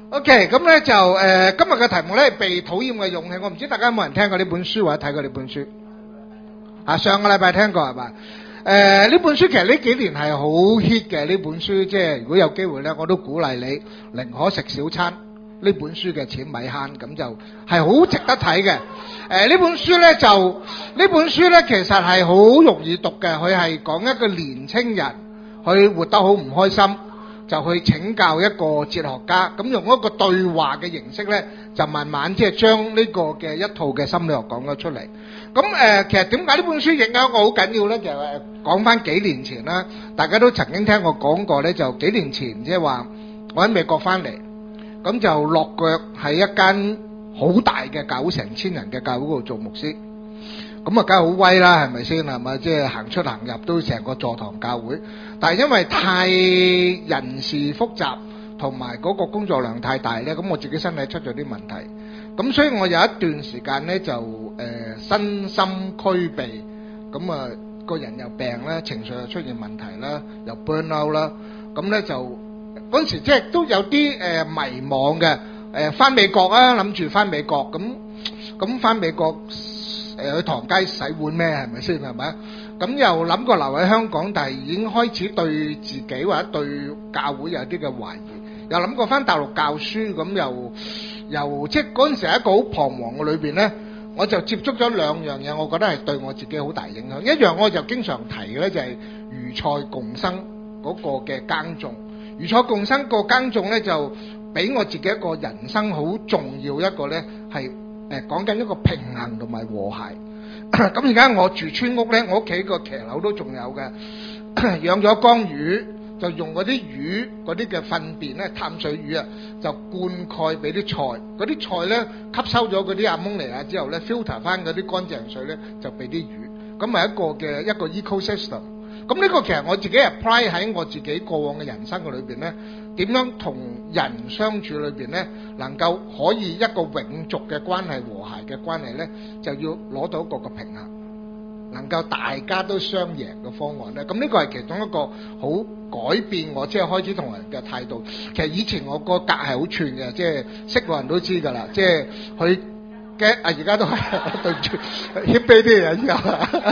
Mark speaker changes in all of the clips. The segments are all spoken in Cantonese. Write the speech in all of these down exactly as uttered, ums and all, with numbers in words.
Speaker 1: OK， 咁咧就誒、呃、今日嘅題目咧係被討厭嘅勇氣。我唔知大家有冇人聽過呢本書或者睇過呢本書？啊，上個禮拜聽過係嘛？誒呢本書其實呢幾年係好 hit 嘅呢本書，即係如果有機會咧，我都鼓勵你寧可食小餐。呢本書嘅錢咪慳，咁就係好值得睇嘅。誒、呃、呢本書咧就呢本書咧其實係好容易讀嘅，佢係講一個年青人佢活得好唔開心，就去請教一個哲學家，咁用一個對話嘅形式咧，就慢慢即係將呢個嘅一套嘅心理學講咗出嚟。咁誒、呃，其實點解呢本書影響我好緊要咧？就係講翻幾年前啦，大家都曾經聽我講過咧，就幾年前即係話我喺美國翻嚟。咁就落腳喺一間好大嘅教會，成千人嘅教會嗰度做牧師。咁啊，梗係好威啦，係咪先？係咪即係行出行入都成個座堂教會？但係因為太人事複雜，同埋嗰個工作量太大咧，咁我自己身體出咗啲問題。咁所以我有一段時間咧就誒、呃、身心俱疲，咁啊個人又病啦，情緒又出現問題啦，又 burn out 啦，咁咧就。嗰陣時即係都有啲誒、呃、迷惘嘅，誒翻美國啊，諗住翻美國咁咁翻美國誒、呃、去唐街洗碗咩？係咪先係咪？咁又諗過留喺香港，但係已經開始對自己或者對教會有啲嘅懷疑，又諗過翻大陸教書，咁又又即係嗰陣時喺一個好彷徨嘅裏邊咧，我就接觸咗兩樣嘢，我覺得係對我自己好大影響。一樣我就經常提嘅咧，就係魚菜共生嗰個嘅耕種。魚菜共生個耕種咧，就俾我自己一個人生好重要一個咧，係誒講緊一個平衡同埋和諧。咁而家我住村屋咧，我屋企個騎樓都仲有嘅，養咗缸魚，就用嗰啲魚嗰啲嘅糞便咧，淡水魚啊，就灌溉俾啲菜。嗰啲菜咧吸收咗嗰啲阿蒙尼亞之後咧 ，filter 翻嗰啲乾淨水咧，就俾啲魚。咁係一個嘅一個 ecosystem。咁呢個其實我自己 apply 喺我自己過往嘅人生嘅裏邊咧，點樣同人相處裏邊咧，能夠可以一個永續嘅關係、和諧嘅關係咧，就要攞到一個個平衡，能夠大家都雙贏嘅方案咧。咁呢個係其中一個好改變我即係開始同人嘅態度。其實以前我個格係好串嘅，即係識個人都知㗎啦，即係佢。嘅啊！而家都係對住謙卑啲人又，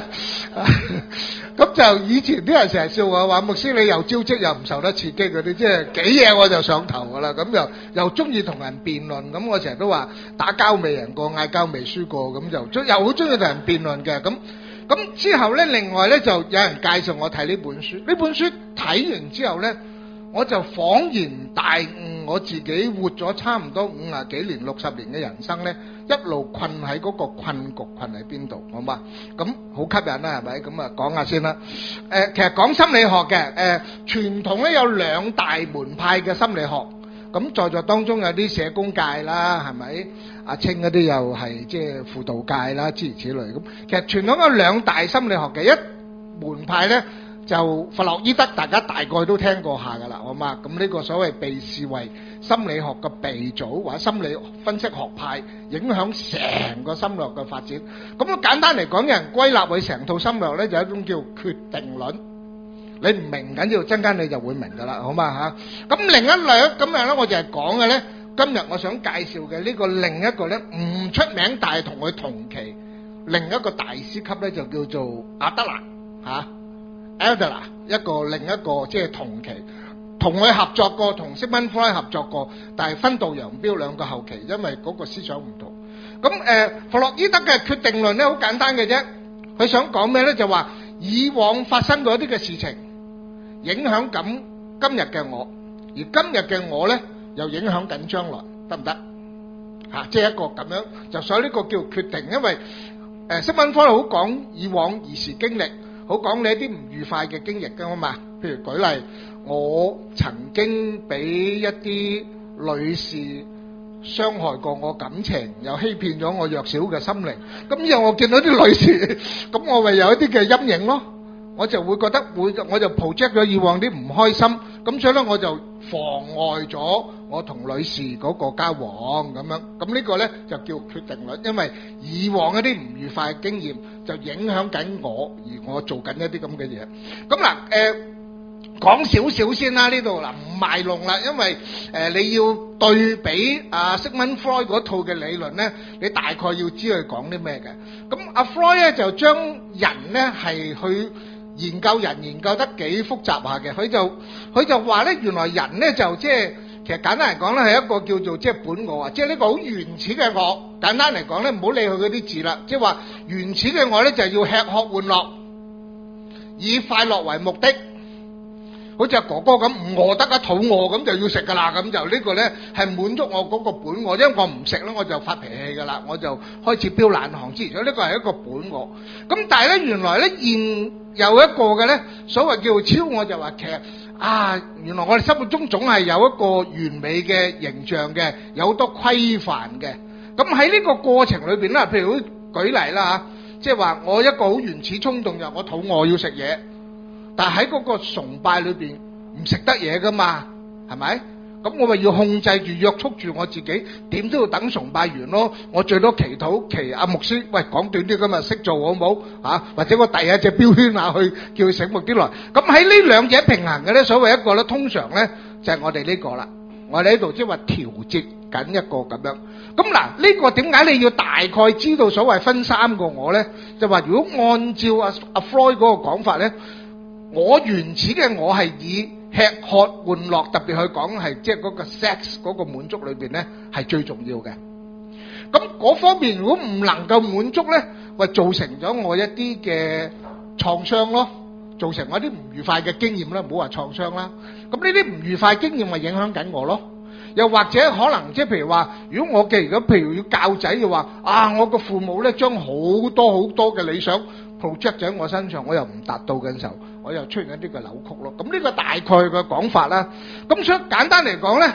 Speaker 1: 咁就以前啲人成日笑我話牧師你又招積又唔受得刺激嗰啲，即係幾嘢我就上頭噶啦。咁又又中意同人辯論，咁我成日都話打交未贏過，嗌交未輸過，咁就又好中意同人辯論嘅。咁咁之後咧，另外咧就有人介紹我睇呢本書。呢本書睇完之後咧，我就恍然大悟，我自己活咗差唔多五十幾年、六十年嘅人生咧。一路困喺嗰個困局，困喺邊度？好嘛？咁好吸引啦，係咪？咁啊，講下先啦。誒、呃，其實講心理學嘅，誒、呃，傳統咧有兩大門派嘅心理學。咁在座當中有啲社工界啦，係咪？阿清嗰啲又係即係輔導界啦，諸如此類。咁其實傳統有兩大心理學嘅，一門派咧就弗洛伊德，大家大概都聽過下噶啦，好嘛？咁呢個所謂被視為心理學嘅鼻祖或者心理分析學派，影響成個心理學嘅發展。咁啊簡單嚟講，有人歸納佢成套心理學咧，就係一種叫決定論。你唔明緊要，陣間你就會明噶啦，好嘛嚇？咁另一兩咁樣咧，我就係講嘅咧，今日我想介紹嘅呢個另一個咧唔出名，但係同佢同期另一個大師級咧，就叫做阿德勒嚇 Adler 一個另一個即係同期。同佢合作過，同西門弗萊合作過，但係分道揚鑣，兩個後期，因為嗰個思想唔同。咁誒，弗洛伊德嘅決定論咧，好簡單嘅啫。佢想講咩咧？就話以往發生過一啲嘅事情，影響緊今日嘅我，而今日嘅我咧，又影響緊將來，得唔得？嚇，即係一個咁樣，就所以呢個叫決定，因為誒西門弗萊好講以往兒時經歷，好講你一啲唔愉快嘅經歷㗎嘛。譬如舉例。我曾經俾一啲女士傷害過我感情，又欺騙咗我弱小嘅心靈。咁以後我見到啲女士，咁我咪有一啲嘅陰影咯。我就會覺得會，我就 project 咗以往啲唔開心。咁所以咧，我就妨礙咗我同女士嗰個交往咁樣。咁呢個咧就叫決定論，因為以往一啲唔愉快嘅經驗就影響緊我，而我做緊一啲咁嘅嘢。咁嗱，誒。 講少少先啦，呢度嗱唔賣弄啦，因為誒、呃、你要對比阿 Sigmund Freud 嗰套嘅理論咧，你大概要知佢講啲咩嘅。咁阿 Freud 咧就將人咧係去研究人研究得幾複雜下嘅，佢就佢就話咧原來人咧就即係其實簡單嚟講咧係一個叫做即係本我啊，即係呢個好原始嘅我。簡單嚟講咧，唔好理佢嗰啲字啦，即係話原始嘅我咧就係要吃喝玩樂，以快樂為目的。好似阿哥哥咁，唔餓得啊，肚餓咁就要食噶啦，咁就呢個咧係滿足我嗰個本我，因為我唔食咧我就發脾氣噶啦，我就開始飆冷汗之類，所以呢個係一個本我。咁但係咧原來咧現有一個嘅咧所謂叫做超我，就話其實啊原來我哋心目中總係有一個完美嘅形象嘅，有好多規範嘅。咁喺呢個過程裏邊咧，譬如舉例啦嚇，即係話我一個好原始衝動就我肚餓要食嘢。但係喺嗰個崇拜裏邊唔食得嘢噶嘛，係咪？咁我咪要控制住、約束住我自己，點都要等崇拜完咯。我最多祈禱祈阿牧師，喂講短啲今日識做好唔好？嚇、啊，或者我遞一隻標圈下去，叫佢醒目啲來。咁喺呢兩者平衡嘅咧，所謂一個咧，通常咧就係、是、我哋呢個啦。我哋喺度即係話調節緊一個咁樣。咁嗱，呢、這個點解你要大概知道所謂分三個我咧？就話如果按照阿阿 Freud 嗰個講法咧。我原始嘅我係以吃喝玩樂，特別去講係即係嗰個 sex 嗰個滿足裏邊咧係最重要嘅。咁嗰方面如果唔能夠滿足咧，咪造成咗我一啲嘅創傷咯，造成我一啲唔愉快嘅經驗啦，唔好話創傷啦。咁呢啲唔愉快經驗咪影響緊我咯。又或者可能即係譬如話，如果我嘅如果譬如要教仔嘅話，啊我個父母咧將好多好多嘅理想 project 喺我身上，我又唔達到嘅時候，我又出現一啲嘅扭曲咯。咁呢個大概嘅講法啦。咁所以簡單嚟講咧，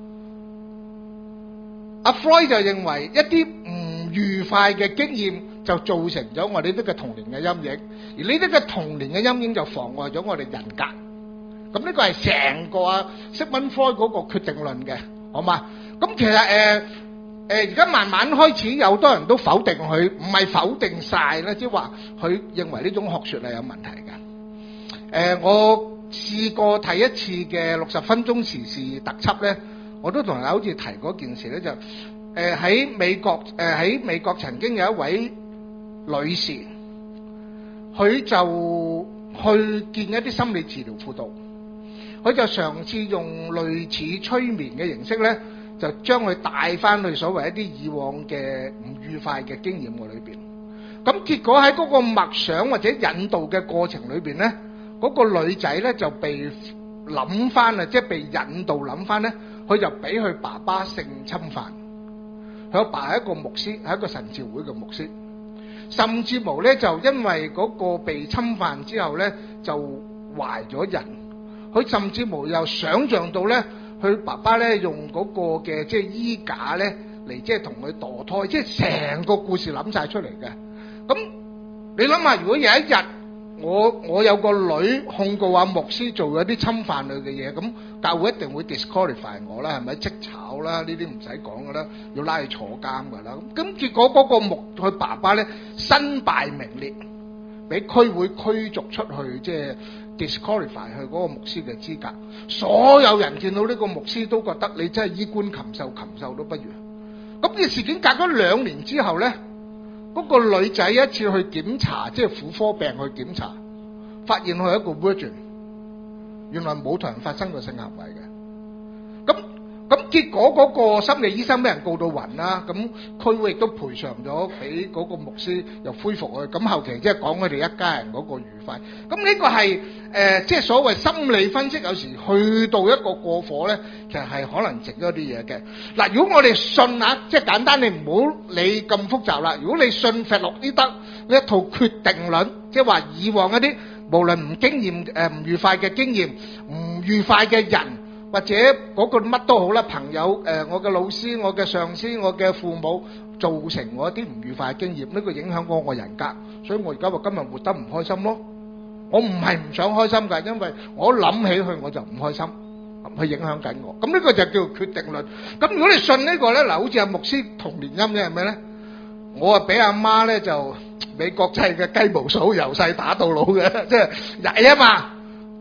Speaker 1: 阿 Freud 就認為一啲唔愉快嘅經驗就造成咗我哋呢啲嘅童年嘅陰影，而呢啲嘅童年嘅陰影就妨礙咗我哋人格。咁呢個係成個啊 Sigmund Freud 嗰個決定論嘅，好嘛？咁其實誒誒而家慢慢開始有多人都否定佢，唔係否定晒咧，即係話佢認為呢種學説係有問題嘅。誒、呃，我試過睇一次嘅六十分鐘時事特輯咧，我都同人好似提嗰件事咧，就誒喺、呃、美國誒喺、呃、美國曾經有一位女士，佢就去見一啲心理治療輔導。佢就嘗試用類似催眠嘅形式咧，就將佢帶翻去所謂一啲以往嘅唔愉快嘅經驗嘅裏邊。咁結果喺嗰個默想或者引導嘅過程裏邊咧，嗰個女仔咧就被諗翻啊，即係被引導諗翻咧，佢就俾佢爸爸性侵犯。佢阿爸係一個牧師，係一個神召會嘅牧師，甚至乎咧就因為嗰個被侵犯之後咧，就懷咗孕。佢甚至乎又想像到咧，佢爸爸咧用嗰個嘅即係衣架咧嚟即係同佢墮胎，即係成個故事諗晒出嚟嘅。咁你諗下，如果有一日我我有個女控告阿牧師做咗啲侵犯佢嘅嘢，咁教會一定會 disqualify 我啦，係咪？即炒啦，呢啲唔使講噶啦，要拉佢坐監噶啦。咁咁結果嗰個牧佢爸爸咧身敗名裂，俾區會驅逐出去，即係 disqualify 佢嗰個牧師嘅資格。所有人見到呢個牧師都覺得你真係衣冠禽獸，禽獸都不如。咁呢事件隔咗兩年之後咧，嗰個女仔一次去檢查，即係婦科病去檢查，發現佢係一個 virgin， 原來冇同人發生過性行為嘅。咁咁結果嗰個心理醫生俾人告到暈啦，咁區會亦都賠償咗俾嗰個牧師，又恢復佢。咁後期即係講佢哋一家人嗰個愉快。咁呢個係誒即係所謂心理分析，有時去到一個過火咧，其實係可能整咗啲嘢嘅。嗱，如果我哋信啊，即係簡單，你唔好理咁複雜啦。如果你信弗洛伊德呢一套決定論，即係話以往一啲無論唔經驗誒唔愉快嘅經驗，唔愉快嘅人。或者嗰個乜都好啦，朋友、呃、我嘅老師、我嘅上司、我嘅父母，造成我一啲唔愉快嘅經驗，呢個影響過我人格，所以我而家話今日活得唔開心咯。我唔係唔想開心㗎，因為我諗起佢我就唔開心，佢影響緊我。咁呢個就叫決定論。咁如果你信呢個咧，嗱，好似阿牧師童年陰影係咩咧？我啊俾阿媽咧就美國製嘅雞毛掃，由細打到老嘅，即係曳啊嘛。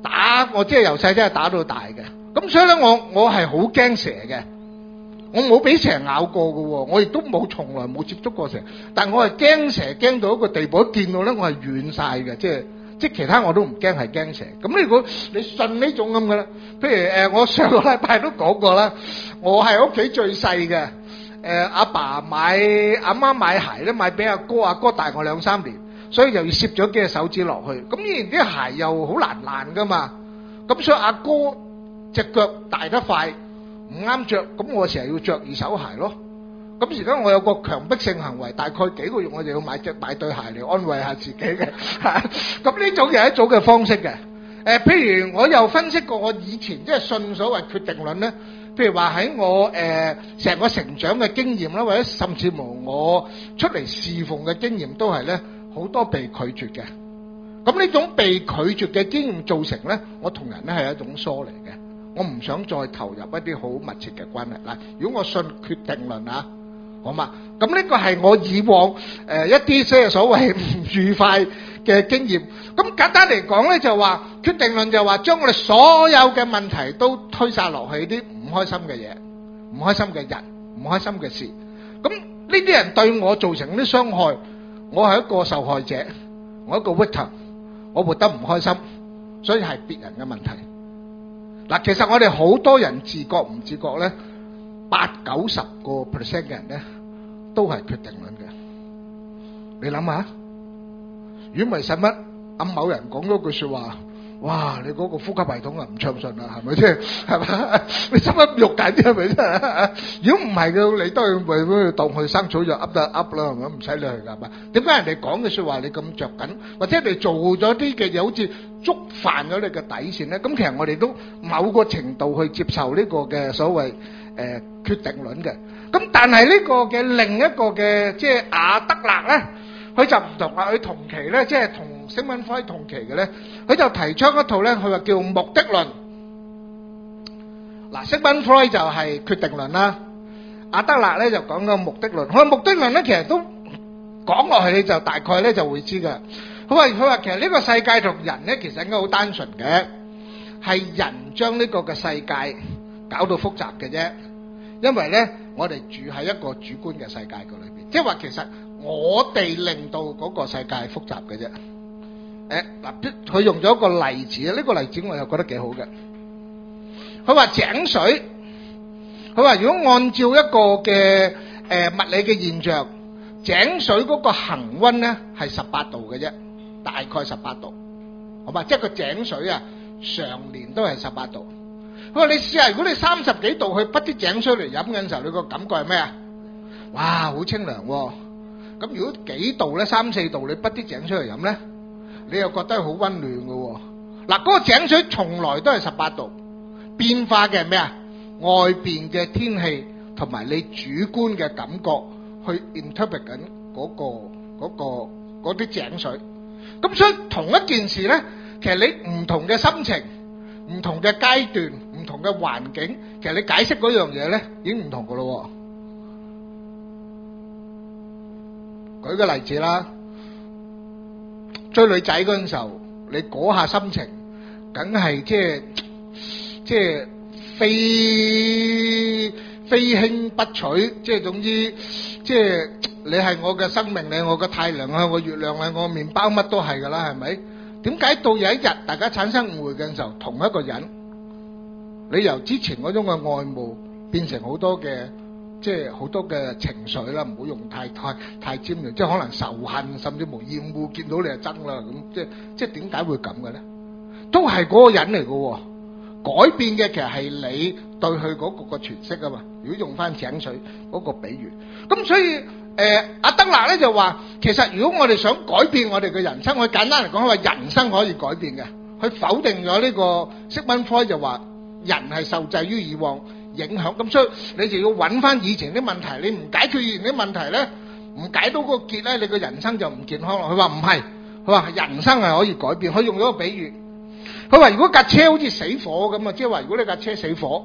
Speaker 1: 打我，即係由細真係打到大嘅。咁所以咧，我我係好驚蛇嘅。我冇俾蛇咬過嘅喎，我亦都冇從來冇接觸過蛇。但我係驚蛇驚到一個地步，一見到咧我係軟晒嘅，即係即係其他我都唔驚，係驚蛇。咁如果你信呢種咁嘅咧，譬如誒，我上個禮拜都講過啦，我係屋企最細嘅。誒阿爸買阿媽買鞋咧，買俾阿哥，阿哥大我兩三年，所以就要攝咗幾隻手指落去。咁依然啲鞋又好難爛噶嘛，咁所以阿哥隻腳大得快。唔啱着，咁我成日要着二手鞋咯。咁而家我有個強迫性行為，大概幾個月我就要買隻買對鞋嚟安慰下自己嘅。咁呢種係一種嘅方式嘅。誒、呃，譬如我又分析過我以前即係信所謂決定論咧。譬如話喺我誒成、呃、個成長嘅經驗啦，或者甚至乎我出嚟侍奉嘅經驗都係咧好多被拒絕嘅。咁呢種被拒絕嘅經驗造成咧，我同人咧係一種疏離嘅。我唔想再投入一啲好密切嘅關係嗱。如果我信決定論啊，好嘛？咁呢個係我以往誒、呃、一啲即係所謂唔愉快嘅經驗。咁簡單嚟講咧，就話決定論就話將我哋所有嘅問題都推晒落去啲唔開心嘅嘢、唔開心嘅人、唔開心嘅事。咁呢啲人對我造成啲傷害，我係一個受害者，我一個 victim， 我活得唔開心，所以係別人嘅問題。嗱，其實我哋好多人自覺唔自覺咧，八九十個 percent 嘅人咧，都係決定論嘅。你諗下，如果唔係使乜阿某人講咗句説話，哇！你嗰個呼吸系統啊唔暢順啦，係咪先？係嘛？你心噏肉緊係咪先？如果唔係嘅，你都係為咗當佢生草就噏得噏啦，係咪？唔使理佢㗎嘛。點解人哋講嘅説話你咁著緊，或者你做咗啲嘅嘢好似觸犯咗你嘅底線咧？咁其實我哋都某個程度去接受呢個嘅所謂誒決定論嘅。咁但係呢個嘅另一個嘅即係亞德勒咧，佢就唔同啦。佢同期咧，即係同西門弗同期嘅咧，佢就提倡一套咧，佢話叫目的論。嗱，西門弗就係決定論啦，亞德勒咧就講個目的論。佢話目的論咧，其實都講落去你就大概咧就會知噶。佢話佢話其實呢個世界同人咧其實應該好單純嘅，係人將呢個嘅世界搞到複雜嘅啫。因為咧，我哋住喺一個主觀嘅世界嘅裏邊，即係話其實我哋令到嗰個世界複雜嘅啫。誒嗱，佢用咗一個例子啊，呢個例子我又覺得幾好嘅。佢話井水，佢話如果按照一個嘅誒物理嘅現象，井水嗰個恆溫咧係十八度嘅啫，大概十八度，好嘛？即係個井水啊，常年都係十八度。佢話你試下，如果你三十幾度去滗啲井水嚟飲嘅時候，你個感覺係咩啊？哇，好清涼喎！咁如果幾度咧，三四度你滗啲井水嚟飲咧，你又覺得好溫暖嘅喎。嗱，嗰個井水從來都係十八度，變化嘅係咩啊？外邊嘅天氣同埋你主觀嘅感覺去 interpret 緊嗰個嗰個嗰啲井水。咁所以同一件事咧，其實你唔同嘅心情、唔同嘅階段、唔同嘅環境，其實你解釋嗰樣嘢咧已經唔同嘅咯。舉個例子啦，追女仔嗰陣時候，你嗰下心情，梗係即係即係非非卿不取，即係總之，即係你係我嘅生命，你係我嘅太陽，係我月亮，係我麵包，乜都係㗎啦，係咪？點解到有一日大家產生誤會嘅時候，同一個人，你由之前嗰種嘅愛慕變成好多嘅？即係好多嘅情緒啦，唔好用太太太尖銳，即係可能仇恨，甚至乎厭惡，見到你就憎啦咁。即係即係點解會咁嘅咧？都係嗰個人嚟嘅喎，改變嘅其實係你對佢嗰個個詮釋啊嘛。如果用翻井水嗰個比喻，咁所以誒阿德勒咧就話，其實如果我哋想改變我哋嘅人生，佢簡單嚟講，佢話人生可以改變嘅。佢否定咗呢個西門弗就話人係受制於以往影響，咁所以你就要揾翻以前啲問題，你唔解決以前啲問題咧，唔解到嗰個結咧，你個人生就唔健康咯。佢話唔係，佢話人生係可以改變。佢用咗個比喻，佢話如果架車好似死火咁啊，即係話如果你架車死火，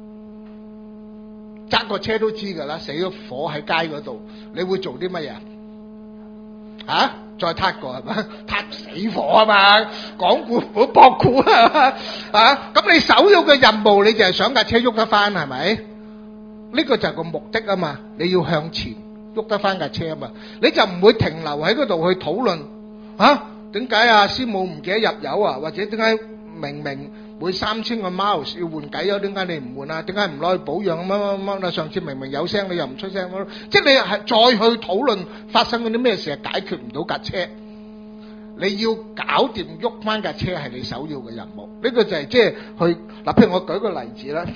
Speaker 1: 揸個車都知㗎啦，死咗火喺街嗰度，你會做啲乜嘢啊？ 再撻過係嘛？撻死火啊嘛！講古唔好博古啊！啊，咁你首要嘅任務，你就係想架車喐得翻係咪？呢個就係個目的啊嘛！你要向前喐得翻架車啊嘛！你就唔會停留喺嗰度去討論啊，點解啊師母唔記得入油啊？或者點解明明每三千個 miles 要換偈油，點解你唔換啊？點解唔攞去保養乜乜乜啊？上次明明有聲，你又唔出聲，即係你係再去討論發生嗰啲咩事，係解決唔到架車。你要搞掂喐翻架車係你首要嘅任務。呢個就係即係去嗱，譬如我舉個例子啦，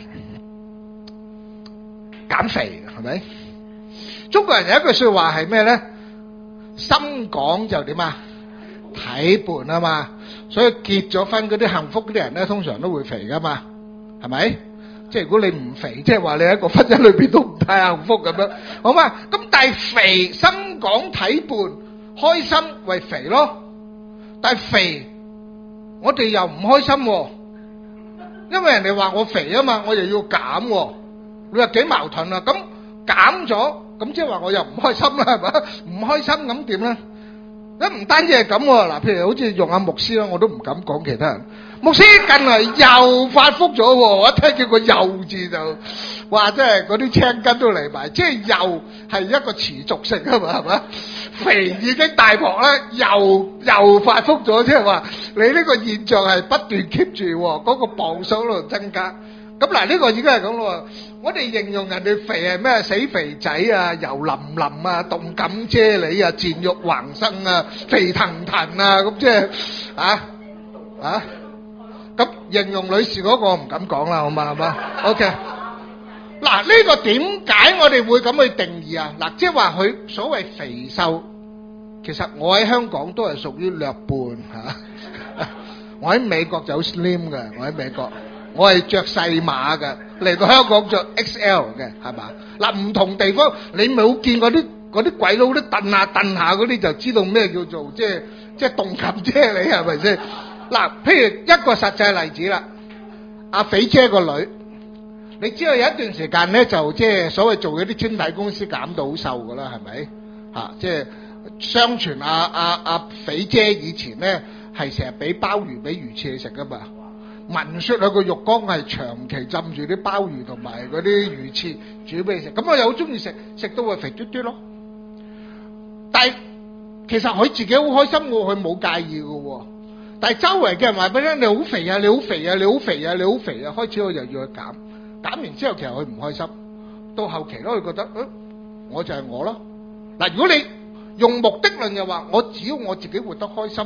Speaker 1: 減肥係咪？中國人有一句說話係咩咧？心講就點啊？體胖啊嘛，所以結咗婚嗰啲幸福嗰啲人咧，通常都會肥噶嘛，係咪？即係如果你唔肥，即係話你喺一個婚姻裏邊都唔太幸福咁樣，好嘛？咁但係肥，心講體胖，開心為肥咯。但係肥，我哋又唔開心喎，因為人哋話我肥啊嘛，我又要減喎，你話幾矛盾啊？咁減咗，咁即係話我又唔開心啦，係咪？唔開心咁點咧？一唔單止係咁喎，嗱，譬如好似用阿牧師啦，我都唔敢講其他人。牧師近嚟又發福咗喎，我一聽見個又字就，哇！真係嗰啲青筋都嚟埋，即係又係一個持續性啊嘛，係咪？肥已經大鑊啦，又又發福咗，即係話你呢個現象係不斷 keep 住，嗰個磅數喺度增加。咁嗱，呢個已經係咁咯。我哋形容人哋肥係咩？死肥仔啊，油淋淋啊，動感啫喱啊，賤肉橫生啊，肥騰騰啊，咁即係啊啊！咁形容女士嗰個我唔敢講啦，好嘛，係嘛 ？OK。嗱，呢個點解我哋會咁去定義啊？嗱，即係話佢所謂肥瘦，其實我喺香港都係屬於略半嚇。我喺美國就好 slim 嘅，我喺美國。我係着細碼嘅，嚟到香港着 X L 嘅，係嘛？嗱，唔同地方你冇見過啲嗰啲鬼佬啲蹬下蹬下嗰啲，就知道咩叫做即係即係動感啫，你係咪先？嗱，譬如一個實際例子啦，阿肥姐個女，你知道有一段時間咧，就即係所謂做嗰啲專體公司減到好瘦噶啦，係咪？嚇，即係相傳阿阿阿肥姐以前咧係成日俾鮑魚俾魚翅食噶嘛。聞說佢個浴缸係長期浸住啲鮑魚同埋嗰啲魚翅煮俾你食，咁我又好中意食，食到佢肥嘟嘟咯。但係其實佢自己好開心喎，佢冇介意嘅喎。但係周圍嘅人話俾你聽，你好肥啊，你好肥啊，你好肥啊，你好肥啊，開始我就要去減，減完之後其實佢唔開心，到後期咧佢覺得，誒，我就係我咯。嗱，如果你用目的論就話，我只要我自己活得開心，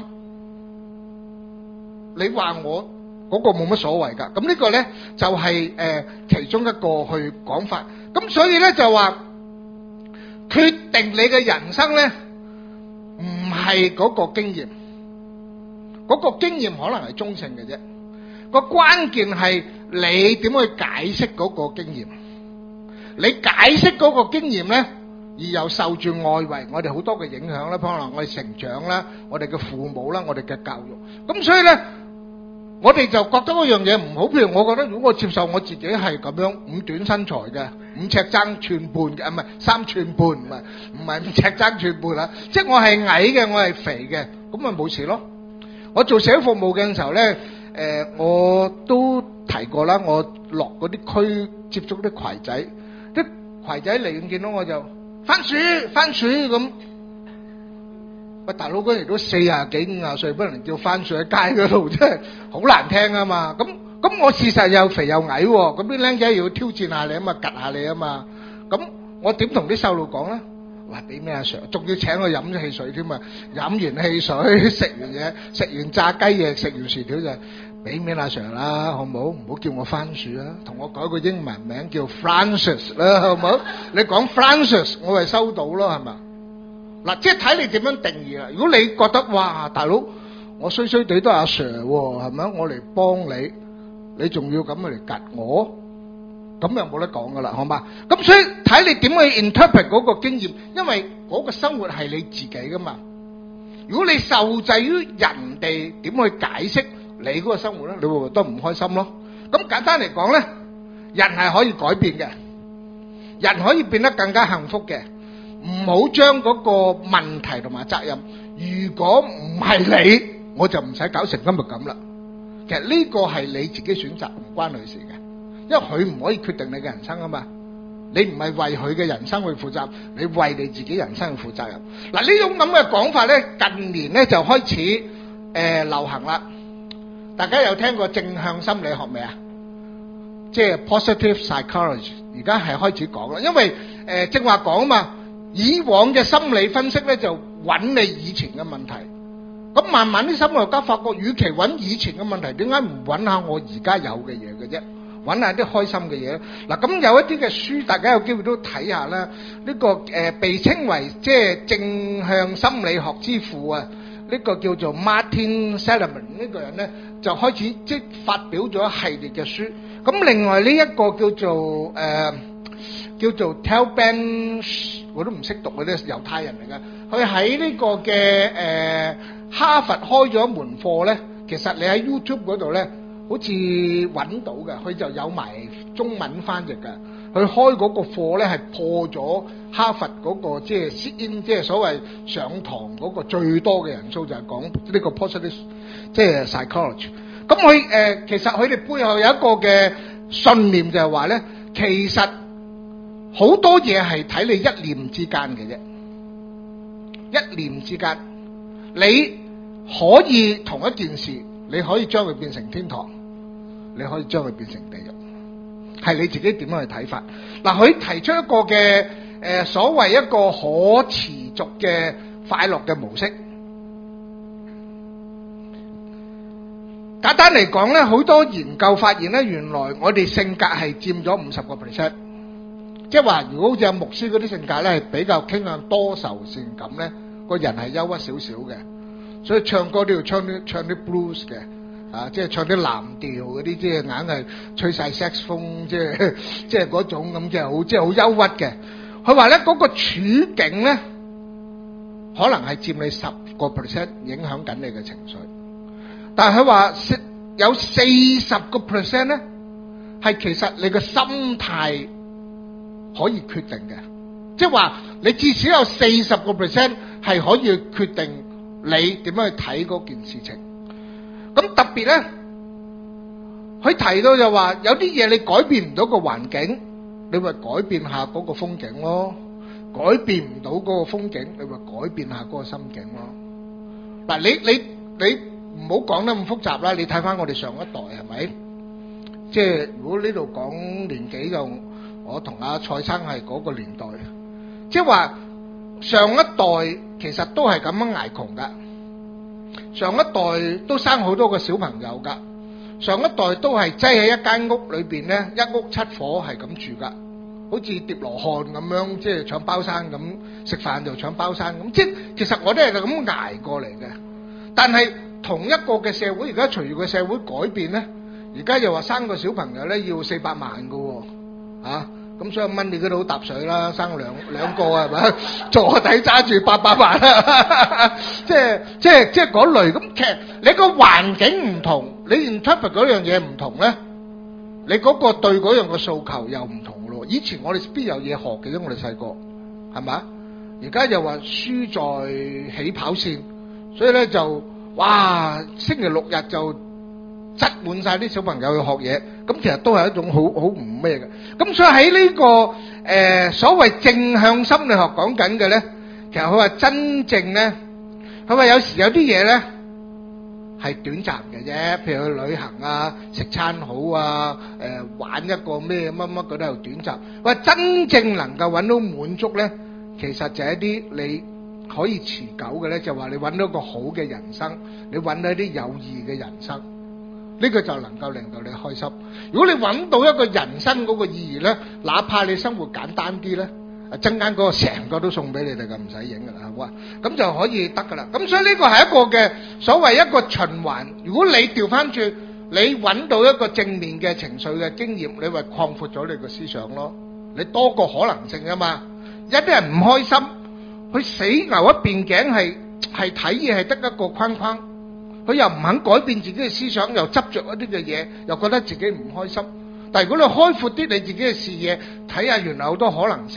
Speaker 1: 你話我嗰個冇乜所謂㗎，咁呢個咧就係誒其中一個去講法。咁所以咧就話決定你嘅人生咧，唔係嗰個經驗，嗰個經驗可能係中性嘅啫。個關鍵係你點去解釋嗰個經驗。你解釋嗰個經驗咧，而又受住外圍我哋好多嘅影響啦，可能我哋成長啦，我哋嘅父母啦，我哋嘅教育。咁所以咧。我哋就覺得嗰樣嘢唔好，譬如我覺得如果我接受我自己係咁樣五短身材嘅，五尺爭寸半嘅，唔係三寸半，唔係唔係五尺爭寸半啦，即係我係矮嘅，我係肥嘅，咁咪冇事咯。我做社會服務嘅時候咧，誒我都提過啦，我落嗰啲區接觸啲葵仔，啲葵仔嚟咁見到我就番薯番薯咁。喂，大佬嗰時都四廿幾五廿歲，不能叫番薯喺街嗰度，真係好難聽啊嘛！咁咁我事實又肥又矮喎，咁啲僆仔要挑戰下你啊嘛，趌下你啊嘛，咁我點同啲細路講咧？話俾咩阿 Sir，仲要請我飲汽水添啊！飲完汽水，食完嘢，食完炸雞翼，食完薯條就俾面阿 Sir 啦，好唔好？唔好叫我番薯啦，同我改個英文名叫 Francis 啦，好唔好？你講 Francis，我係收到咯，係嘛？嗱，即係睇你點樣定義啦。如果你覺得哇，大佬我衰衰地都係阿 Sir 喎，係咪？我嚟幫你，你仲要咁嚟夾我，咁又冇得講噶啦，好嘛？咁所以睇你點去 interpret 嗰個經驗，因為嗰個生活係你自己噶嘛。如果你受制於人哋點去解釋你嗰個生活咧，你會覺得唔開心咯。咁簡單嚟講咧，人係可以改變嘅，人可以變得更加幸福嘅。唔好將嗰個問題同埋責任如果唔係你，我就唔使搞成今日咁啦。其實呢個係你自己選擇，唔關佢事嘅，因為佢唔可以決定你嘅人生啊嘛。你唔係為佢嘅人生去負責，你為你自己人生去負責任。嗱，呢種咁嘅講法咧，近年咧就開始誒、呃、流行啦。大家有聽過正向心理學未啊？即係 positive psychology， 而家係開始講啦。因為誒、呃、正話講啊嘛，以往嘅心理分析咧就揾你以前嘅問題，咁慢慢啲心理學家發覺，與其揾以前嘅問題，點解唔揾下我而家有嘅嘢嘅啫？揾下啲開心嘅嘢。嗱，咁有一啲嘅書，大家有機會都睇下啦。呢、這個誒、呃、被稱為即係正向心理學之父啊，呢、這個叫做 Martin Seligman 呢個人咧，就開始即發表咗一系列嘅書。咁另外呢一個叫做誒、呃、叫做 Tal Ben， 我都唔識讀嗰啲猶太人嚟嘅。佢喺呢個嘅誒、呃、哈佛開咗一門課咧，其實你喺 YouTube 嗰度咧，好似揾到嘅，佢就有埋中文翻譯嘅。佢開嗰個課咧係破咗哈佛嗰、那個即係 sit-in， 即係所謂上堂嗰個最多嘅人數，就係講呢個 positive 即係 psychology。咁佢誒其實佢哋背後有一個嘅信念，就係話咧，其實好多嘢係睇你一念之間嘅啫，一念之間你可以同一件事，你可以將佢變成天堂，你可以將佢變成地獄，係你自己點樣去睇法。嗱，佢提出一個嘅誒、呃、所謂一個可持續嘅快樂嘅模式。簡單嚟講咧，好多研究發現咧，原來我哋性格係佔咗五十個 percent， 即係話如果好似阿牧師嗰啲性格咧，係比較傾向多愁善感咧，個人係憂鬱少少嘅，所以唱歌都要唱啲唱啲 blues 嘅。啊，即係唱啲藍調嗰啲，即係硬係吹晒 saxophone，即係即係嗰種咁，即係好即係好憂鬱嘅。佢話咧，嗰個處境咧，可能係佔你十個 percent 影響緊你嘅情緒，但係佢話有四十個 percent 咧，係其實你嘅心態可以決定嘅，即係話你至少有四十個 percent 係可以決定你點樣去睇嗰件事情。咁特別咧，佢提到就話有啲嘢你改變唔到個環境，你咪改變下嗰個風景咯；改變唔到嗰個風景，你咪改變下嗰個心境咯。嗱，你你你唔好講得咁複雜啦，你睇翻我哋上一代係咪？即係如果呢度講年紀就，我同阿蔡生係嗰個年代，即係話上一代其實都係咁樣捱窮噶。上一代都生好多個小朋友噶，上一代都係擠喺一間屋裏邊咧，一屋七伙係咁住噶，好似疊羅漢咁樣，即係搶包山咁，食飯就搶包山咁，即係其實我都係咁捱過嚟嘅。但係同一個嘅社會，而家隨住個社會改變咧，而家又話生個小朋友咧要四百萬噶喎，啊！咁所以蚊你嗰度好搭水啦，生兩兩個係咪？坐底揸住八百萬啦，即係即係即係嗰類。咁其實你個環境唔同，你 interpret 嗰樣嘢唔同咧，你嗰個對嗰樣嘅訴求又唔同咯。以前我哋邊有嘢學嘅啫，我哋細個係咪？而家又話輸在起跑線，所以咧就哇星期六日就擠滿晒啲小朋友去學嘢，咁其實都係一種好好唔咩嘅。咁所以喺呢、這個誒、呃、所謂正向心理學講緊嘅咧，其實佢話真正咧，佢話有時有啲嘢咧係短暫嘅啫，譬如去旅行啊、食餐好啊、誒、呃、玩一個咩乜乜嗰啲係短暫。佢話真正能夠揾到滿足咧，其實就係一啲你可以持久嘅咧，就話你揾到一個好嘅人生，你揾到一啲有意嘅人生。呢個就能夠令到你開心。如果你揾到一個人生嗰個意義咧，哪怕你生活簡單啲咧，陣間嗰個成個都送俾你哋嘅，唔使影噶啦，好啊，咁就可以得噶啦。咁所以呢個係一個嘅所謂一個循環。如果你調翻轉，你揾到一個正面嘅情緒嘅經驗，你咪擴闊咗你個思想咯。你多個可能性啊嘛。一啲人唔開心，佢死牛一邊頸，係係睇嘢係得一個框框。佢又唔肯改變自己嘅思想，又執着一啲嘅嘢，又覺得自己唔開心。但係如果你開闊啲你自己嘅視野，睇下原來好多可能性咧，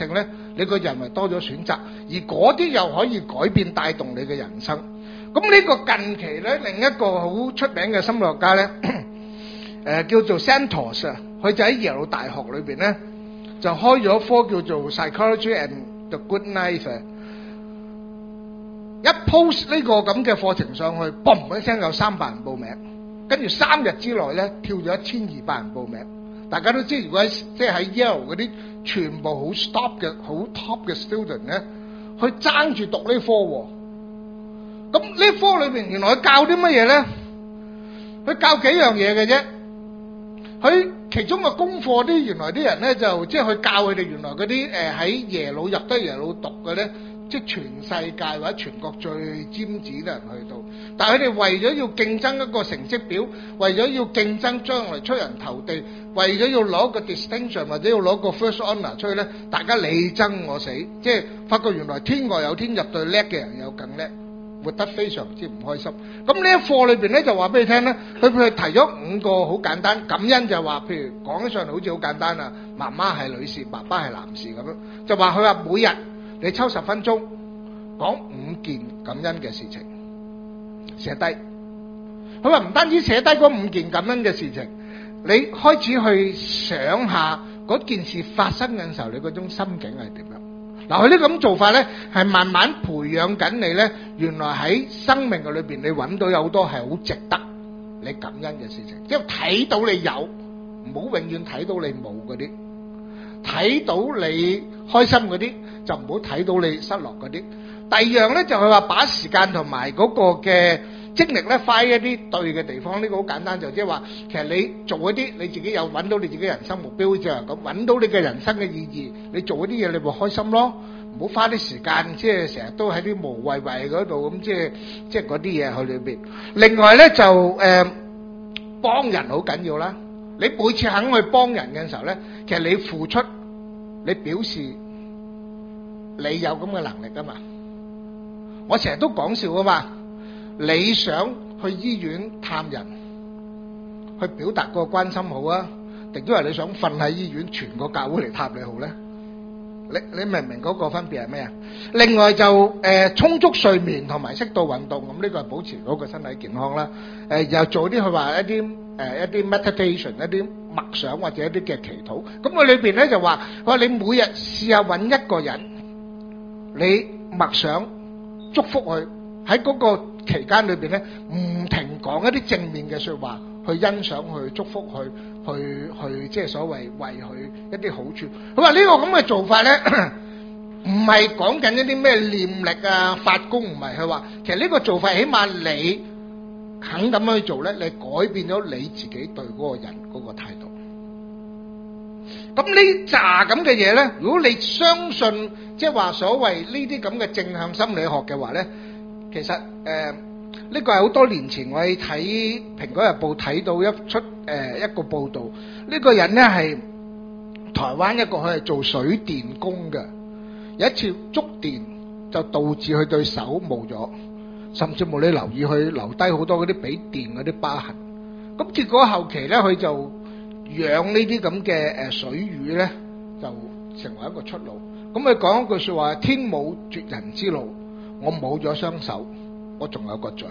Speaker 1: 你個人咪多咗選擇，而嗰啲又可以改變帶動你嘅人生。咁呢個近期咧，另一個好出名嘅心理學家咧，誒叫做 Santos 啊，佢就喺耶魯大學裏邊咧就開咗科叫做 Psychology and the Good Life 啊。一 post 呢個咁嘅課程上去，嘣一聲有三百人報名，跟住三日之內咧跳咗一千二百人報名。大家都知，如果喺即係喺 Yale 嗰啲全部好 stop 嘅好 top 嘅 student 咧，去爭住讀呢科喎。咁呢科裏邊原來佢教啲乜嘢咧？佢教幾樣嘢嘅啫。佢其中嘅功課啲原來啲人咧就即係去教佢哋原來嗰啲誒喺耶魯入得耶魯讀嘅咧。即係全世界或者全國最尖子嘅人去到，但係佢哋為咗要競爭一個成績表，為咗要競爭將來出人頭地，為咗要攞個 distinction 或者要攞個 first honor 出去咧，大家你爭我死，即係發覺原來天外有天，入對叻嘅人有更叻，活得非常之唔開心。咁呢一課裏邊咧就話俾你聽咧，佢佢提咗五個好簡單感恩，就話譬如講起上嚟好似好簡單啊，媽媽係女士，爸爸係男士咁樣，就話佢話每日你抽十分鐘講五件感恩嘅事情，寫低。佢話唔單止寫低嗰五件感恩嘅事情，你開始去想下嗰件事發生嘅時候，你嗰種心境係點樣？嗱，佢呢咁做法咧，係慢慢培養緊你咧。原來喺生命嘅裏邊，你揾到有好多係好值得你感恩嘅事情，即係睇到你有，唔好永遠睇到你冇嗰啲，睇到你開心嗰啲，就唔好睇到你失落嗰啲。第二樣咧就係話把時間同埋嗰個嘅精力咧花喺一啲對嘅地方。呢個好簡單，就即係話其實你做一啲你自己有揾到你自己人生目標，就係咁揾到你嘅人生嘅意義，你做嗰啲嘢你會開心咯。唔好花啲時間即係成日都喺啲無謂謂嗰度咁，即係即係嗰啲嘢喺裏邊。另外咧就誒幫人好緊要啦。你每次肯去幫人嘅時候咧，其實你付出，你表示你有咁嘅能力㗎嘛。我成日都講笑啊嘛，你想去醫院探人，去表達個關心好啊，定因為你想瞓喺醫院，全個教會嚟探你好咧？你你明唔明嗰個分別係咩啊？另外就誒、呃、充足睡眠同埋適度運動，咁呢個係保持嗰個身體健康啦。誒、呃、又做啲佢話一啲誒、呃、一啲 meditation， 一啲默想或者一啲嘅祈禱。咁佢裏邊咧就話，佢話你每日試下揾一個人，你默想。祝福佢喺嗰個期間裏邊咧，唔停講一啲正面嘅説話，去欣賞佢、祝福佢、去去即係所謂為佢一啲好處。佢話呢個咁嘅做法咧，唔係講緊一啲咩念力啊、發功，唔係。佢話其實呢個做法，起碼你肯咁樣去做咧，你改變咗你自己對嗰個人嗰個態度。咁呢扎咁嘅嘢咧，如果你相信即係話所謂呢啲咁嘅正向心理學嘅話咧，其實誒呢個係好多年前我喺睇《蘋果日報》睇到一出誒一個報導，呢個人咧係台灣一個佢係做水電工嘅，有一次觸電就導致佢對手冇咗，甚至冇你留意佢留低好多嗰啲俾電嗰啲疤痕。咁結果後期咧佢就養呢啲咁嘅誒水魚咧，就成為一個出路。咁佢講一句説話：天無絕人之路，我冇咗雙手，我仲有個嘴。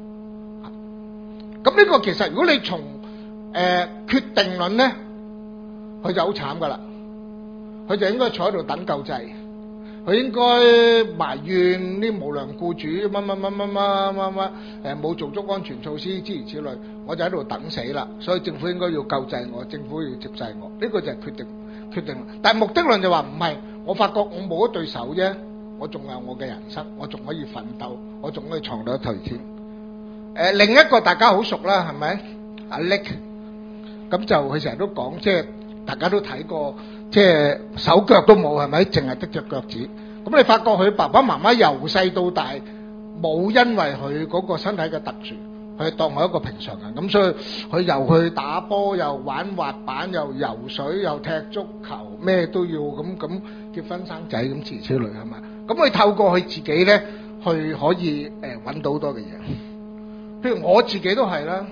Speaker 1: 咁呢個其實如果你從誒、呃、決定論咧，佢就好慘噶啦。佢就應該坐喺度等救濟，佢應該埋怨啲無良僱主乜乜乜乜乜乜乜誒冇做足安全措施諸如此類，我就喺度等死啦。所以政府應該要救濟我，政府要接濟我。呢、這個就係決定決定。但係目的論就話唔係，我發覺我冇一對手啫，我仲有我嘅人生，我仲可以奮鬥，我仲可以闖到一頭天。誒、呃、另一個大家好熟啦，係咪？阿 Nick 咁就佢成日都講，即係大家都睇過。即係手腳都冇，係咪？淨係得隻腳趾。咁你發覺佢爸爸媽媽由細到大冇因為佢嗰個身體嘅特殊，佢當佢一個平常人。咁所以佢又去打波，又玩滑板，又游水，又踢足球，咩都要咁咁結婚生仔咁諸如此類係嘛？咁佢透過佢自己咧，去可以誒揾到好多嘅嘢。譬如我自己都係啦，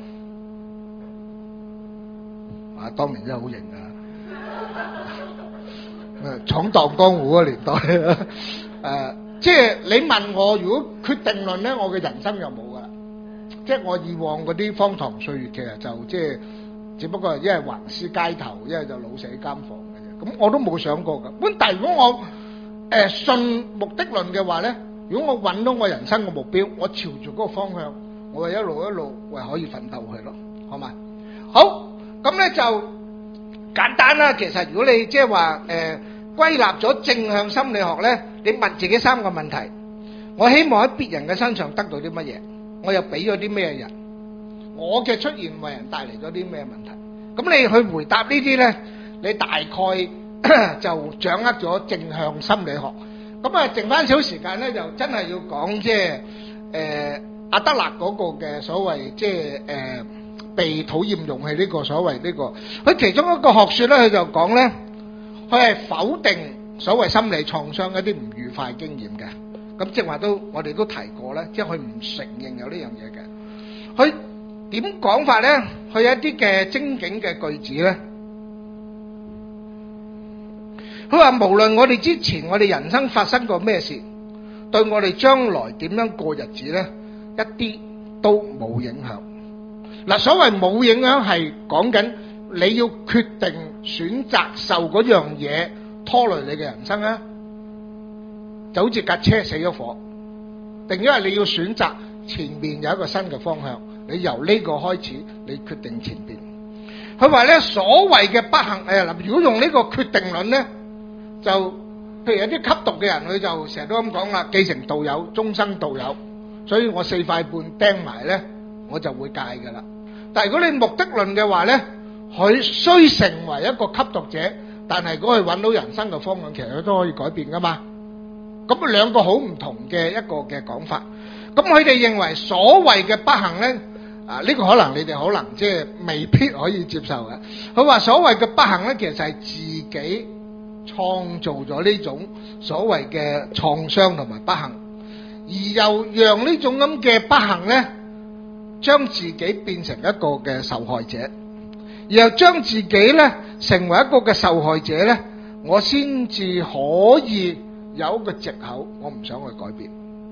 Speaker 1: 啊當年真係好型啊！ 誒闖蕩江湖嗰個年代誒、呃，即係你問我，如果決定論咧，我嘅人生就冇噶啦。即係我以往嗰啲荒唐歲月，其實就即係只不過係一係橫屍街頭，一係就老死監房嘅啫。咁我都冇想過噶。咁但係如果我誒、呃、信目的論嘅話咧，如果我揾到我人生嘅目標，我朝住嗰個方向，我係一路一路為可以奮鬥去咯，好嘛？好，咁咧就簡單啦。其實如果你即係話誒歸納咗正向心理學咧，你問自己三個問題：我希望喺別人嘅身上得到啲乜嘢？我又俾咗啲咩人？我嘅出現為人帶嚟咗啲咩問題？咁你去回答呢啲咧，你大概就掌握咗正向心理學。咁啊，剩翻少時間咧，就真係要講即係誒阿德勒嗰個嘅所謂即係誒被討厭勇氣呢個所謂呢個，佢其中一個學說咧，佢就講咧，佢係否定所謂心理創傷一啲唔愉快經驗嘅。咁即係話都我哋都提過咧，即係佢唔承認有呢樣嘢嘅。佢點講法咧？佢有一啲嘅精警嘅句子咧。佢話無論我哋之前我哋人生發生過咩事，對我哋將來點樣過日子咧，一啲都冇影響。嗱，所謂冇影響係講緊你要決定選擇受嗰樣嘢拖累你嘅人生啊，就好似架車死咗火，定因為你要選擇前面有一個新嘅方向，你由呢個開始，你決定前邊。佢話咧，所謂嘅不幸誒嗱，如果用呢個決定論咧，就譬如有啲吸毒嘅人，佢就成日都咁講啦，繼承道友，終身道友，所以我四塊半釘埋咧，我就會戒噶啦。但係如果你目的論嘅話咧，佢雖成為一個吸毒者，但係如果佢揾到人生嘅方向，其實佢都可以改變噶嘛。咁兩個好唔同嘅一個嘅講法。咁佢哋認為所謂嘅不幸咧，啊呢個可能你哋可能即係未必可以接受嘅。佢話所謂嘅不幸咧，其實係自己創造咗呢種所謂嘅創傷同埋不幸，而又讓呢種咁嘅不幸咧，將自己變成一個嘅受害者，然後將自己咧成為一個嘅受害者咧，我先至可以有一個藉口，我唔想去改變。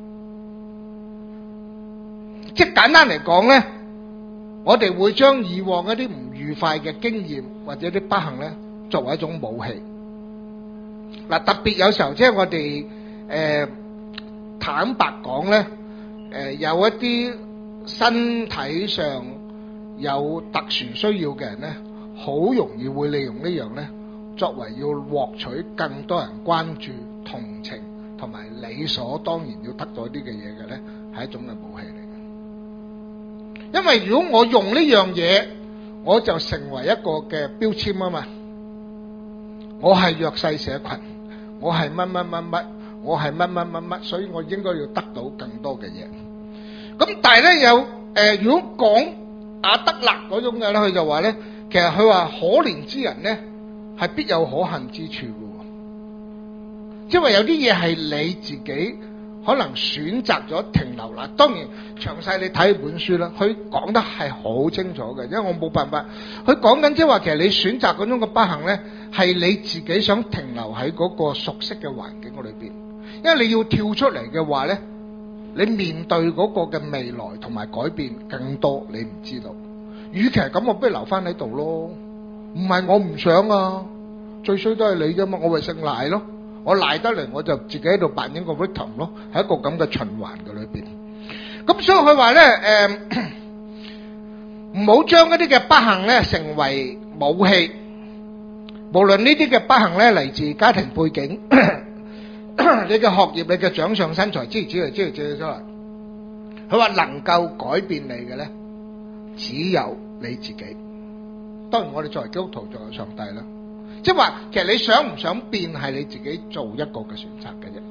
Speaker 1: 即係簡單嚟講咧，我哋會將以往一啲唔愉快嘅經驗或者啲不幸咧，作為一種武器。嗱，特別有時候即係我哋誒坦白講咧，誒有一啲身體上有特殊需要嘅人咧，好容易會利用呢樣咧，作為要獲取更多人關注、同情同埋理所當然要得到啲嘅嘢嘅咧，係一種嘅武器嚟嘅。因為如果我用呢樣嘢，我就成為一個嘅標籤啊嘛。我係弱勢社群，我係乜乜乜乜，我係乜乜乜乜，所以我應該要得到更多嘅嘢。咁但係咧有誒、呃，如果講阿德勒嗰種嘅咧，佢就話咧，其實佢話可憐之人咧係必有可恨之處嘅，即係話有啲嘢係你自己可能選擇咗停留啦。當然詳細你睇本書啦，佢講得係好清楚嘅，因為我冇辦法。佢講緊即係話，其實你選擇嗰種嘅不幸咧，係你自己想停留喺嗰個熟悉嘅環境嗰裏邊，因為你要跳出嚟嘅話咧，你面對嗰個嘅未來同埋改變更多，你唔知道。與其係咁，我不如留翻喺度咯。唔係我唔想啊，最衰都係你啫嘛，我咪姓賴咯。我賴得嚟，我就自己喺度扮演個 victim 咯，喺一個咁嘅循環嘅裏邊。咁所以佢話咧，誒唔好將一啲嘅不幸咧成為武器。無論呢啲嘅不幸咧嚟自家庭背景、你嘅學業、你嘅長相、身材，諸如此類、諸如此類出嚟。佢話能夠改變你嘅咧，只有你自己。當然，我哋作為基督徒，仲有上帝啦。即係話，其實你想唔想變，係你自己做一個嘅選擇嘅啫。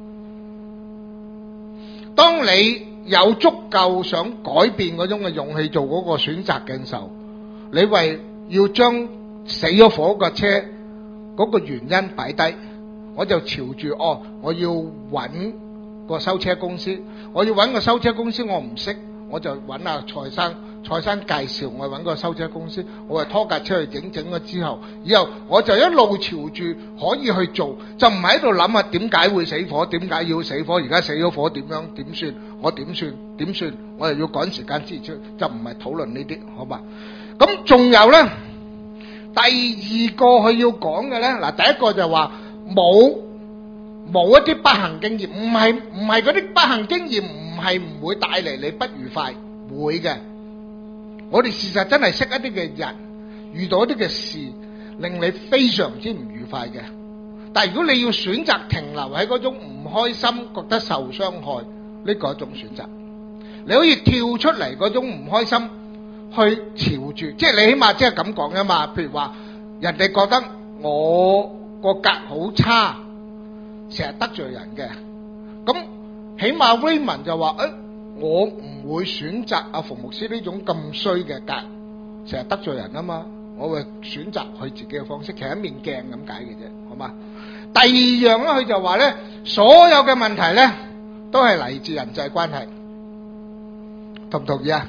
Speaker 1: 當你有足夠想改變嗰種嘅勇氣，做嗰個選擇嘅時候，你為要將死咗火個車嗰個原因擺低，我就朝住哦，我要揾個修車公司，我要揾個修車公司，我唔識，我就揾阿蔡生蔡生介紹，我揾個修車公司，我係拖架車去整，整咗之後，以後我就一路朝住可以去做，就唔係喺度諗下點解會死火，點解要死火，而家死咗火點樣點算，我點算點算，我又要趕時間之出，就唔係討論呢啲，好嘛？咁仲有呢，第二個佢要講嘅呢，嗱，第一個就話冇冇一啲不幸經驗，唔係唔係嗰啲不幸經驗唔係唔會帶嚟你不愉快，會嘅。我哋事實真係識一啲嘅人，遇到一啲嘅事，令你非常之唔愉快嘅。但係如果你要選擇停留喺嗰種唔開心、覺得受傷害，呢個係一種選擇。你可以跳出嚟嗰種唔開心，去朝住，即係你起碼即係咁講啊嘛。譬如話，人哋覺得我個格好差，成日得罪人嘅，咁起碼 Raymond 就話：誒，我唔會選擇阿馮牧師呢種咁衰嘅格，成日得罪人啊嘛。我會選擇佢自己嘅方式，其實一面鏡咁解嘅啫，好嘛？第二樣咧，佢就話咧，所有嘅問題咧都係嚟自人際關係，同唔同意啊？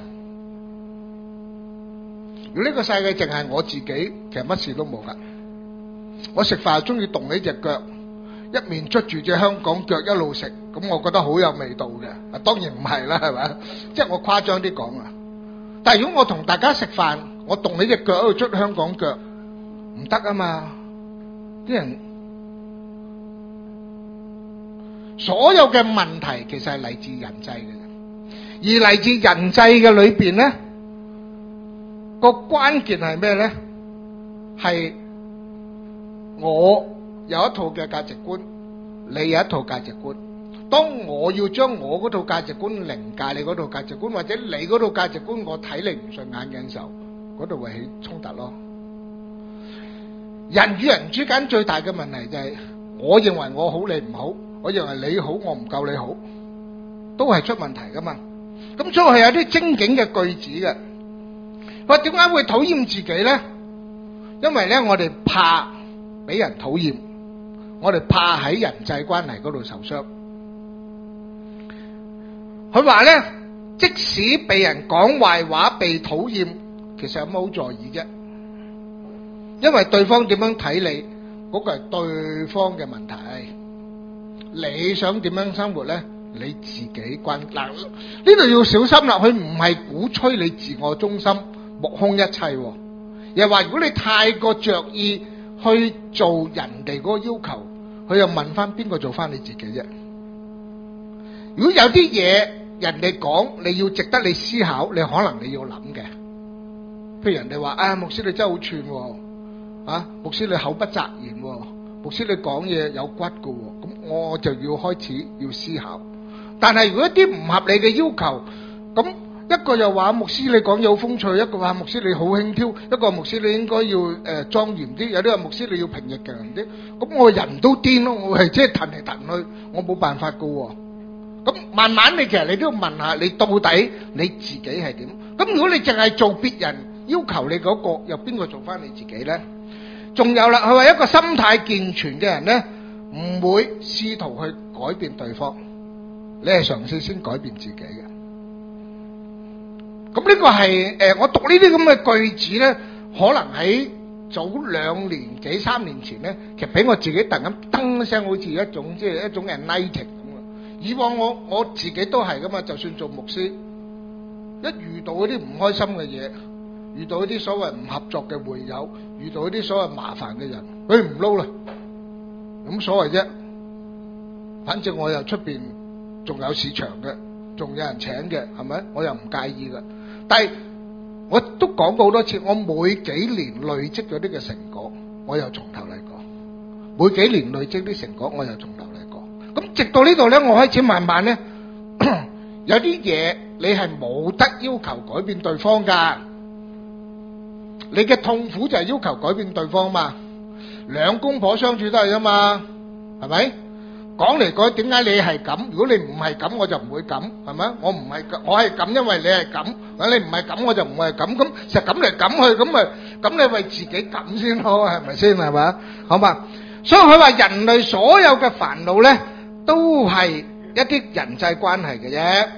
Speaker 1: 如果呢個世界淨係我自己，其實乜事都冇噶。我食飯中意動呢隻腳，一面捽住隻香港腳一路食，咁我覺得好有味道嘅。啊，當然唔係啦，係咪？即係我誇張啲講啊。但係如果我同大家食飯，我動你隻腳喺度捽香港腳，唔得啊嘛！啲人所有嘅問題其實係嚟自人際嘅，而嚟自人際嘅裏邊咧，個關鍵係咩咧？係我有一套嘅價值觀，你有一套價值觀。當我要將我嗰套價值觀凌駕你嗰套價值觀，或者你嗰套價值觀我睇你唔順眼嘅時候，嗰度會起衝突咯。人與人之間最大嘅問題就係，我認為我好你唔好，我認為你好我唔夠你好，都係出問題噶嘛。咁所以係有啲精警嘅句子嘅。我點解會討厭自己呢？因為呢，我哋怕俾人討厭，我哋怕喺人際關係嗰度受傷。佢話呢，即使被人講壞話、被討厭，其實有乜好在意啫？因為對方點樣睇你，嗰個係對方嘅問題。你想點樣生活呢？你自己關。嗱，呢度要小心啦，佢唔係鼓吹你自我中心、目空一切，又話如果你太過着意去做人哋嗰個要求，佢又問翻邊個做翻你自己啫？如果有啲嘢人哋講，你要值得你思考，你可能你要諗嘅。譬如人哋話啊，牧師你真係好串喎，啊，牧師你口不擇言喎，牧師你講嘢有骨㗎喎，咁我就要開始要思考。但係如果一啲唔合理嘅要求，咁一個又話牧師你講嘢好風趣，一個話牧師你好輕佻，一個牧師你應該要誒莊嚴啲，有啲話牧師你要平易近人啲，咁我人都癲咯，我係即係騰嚟騰去，我冇辦法㗎喎。咁慢慢你其實你都要問下你到底你自己係點？咁如果你淨係做別人要求你嗰個，又邊個做翻你自己呢？仲有啦，佢話一個心態健全嘅人呢，唔會試圖去改變對方，你係嘗試先改變自己嘅。咁呢個係誒，我讀呢啲咁嘅句子呢，可能喺早兩年幾三年前呢，其實俾我自己突然間噔一聲，好似一種即係一種 enlightenment。以往我我自己都係噶嘛，就算做牧師，一遇到嗰啲唔開心嘅嘢，遇到一啲所謂唔合作嘅會友，遇到一啲所謂麻煩嘅人，佢唔撈啦，咁所謂啫。反正我又出邊仲有市場嘅，仲有人請嘅，係咪？我又唔介意噶。但係我都講過好多次，我每幾年累積咗啲嘅成果，我又從頭嚟過。每幾年累積啲成果，我又從頭嚟過。咁直到呢度呢，我開始慢慢呢，有啲嘢你係冇得要求改變對方噶，你嘅痛苦就係要求改變對方嘛。兩公婆相處都係啊嘛，係咪？講嚟講，點解你係咁？如果你唔係咁，我就唔會咁，係咪？我唔係，我係咁，因為你係咁。你唔係咁，我就唔會係咁。咁實咁嚟咁去，咁咪咁你為自己咁先咯，係咪先？係咪？好嘛？所以佢話人類所有嘅煩惱呢，都係一啲人際關係嘅啫。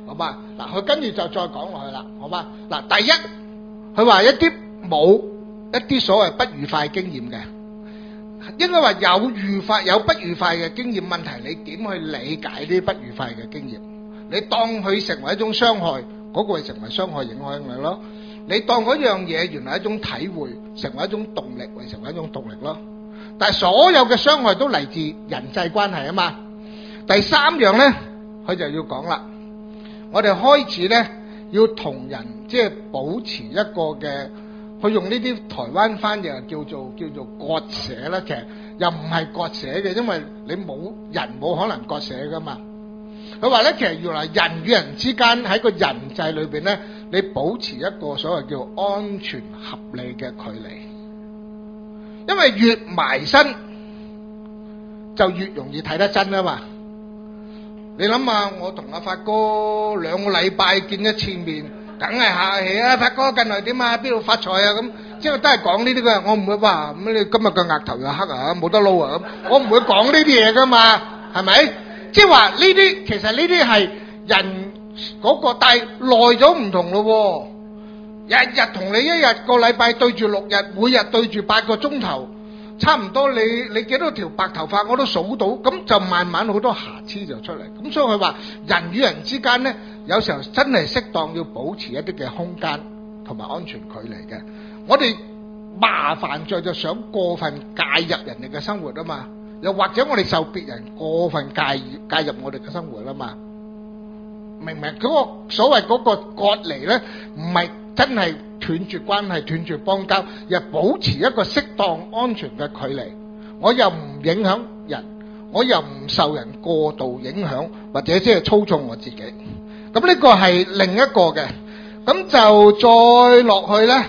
Speaker 1: 好嘛？嗱，佢跟住就再講落去啦，好嘛？嗱，第一，佢話一啲冇一啲所謂不愉快經驗嘅，應該話有愉快有不愉快嘅經驗，問題你點去理解呢啲不愉快嘅經驗？你當佢成為一種傷害，嗰個係成為傷害影響你咯。你當嗰樣嘢原來係一種體會，成為一種動力，為成為一種動力咯。但係所有嘅傷害都嚟自人際關係啊嘛。第三樣呢，佢就要講啦。我哋開始呢，要同人即係保持一個嘅，佢用呢啲台灣翻譯叫做叫做割捨啦。其實又唔係割捨嘅，因為你冇人冇可能割捨噶嘛。佢話咧，其實原來人與人之間喺個人際裏邊咧，你保持一個所謂叫安全合理嘅距離，因為越埋身就越容易睇得真啊嘛。你諗下，我同阿發哥兩個禮拜見一次面，梗係客氣啊！發哥近來點啊？邊度發財啊？咁即係都係講呢啲嘅，我唔會話咁你今日個額頭又黑啊，冇得撈啊咁，我唔會講呢啲嘢噶嘛，係咪？即係話呢啲，其實呢啲係人嗰個，但係耐咗唔同咯。日日同你一日個禮拜對住六日，每日對住八個鐘頭，差唔多你你幾多條白頭髮我都數到，咁就慢慢好多瑕疵就出嚟。咁所以佢話人與人之間呢，有時候真係適當要保持一啲嘅空間同埋安全距離嘅。我哋麻煩在就想過分介入人哋嘅生活啊嘛。又或者我哋受別人過分介介入我哋嘅生活啦嘛，明唔明？嗰個所謂嗰個割離咧，唔係真係斷絕關係、斷絕邦交，而係保持一個適當安全嘅距離。我又唔影響人，我又唔受人過度影響，或者即係操縱我自己。咁呢個係另一個嘅，咁就再落去咧。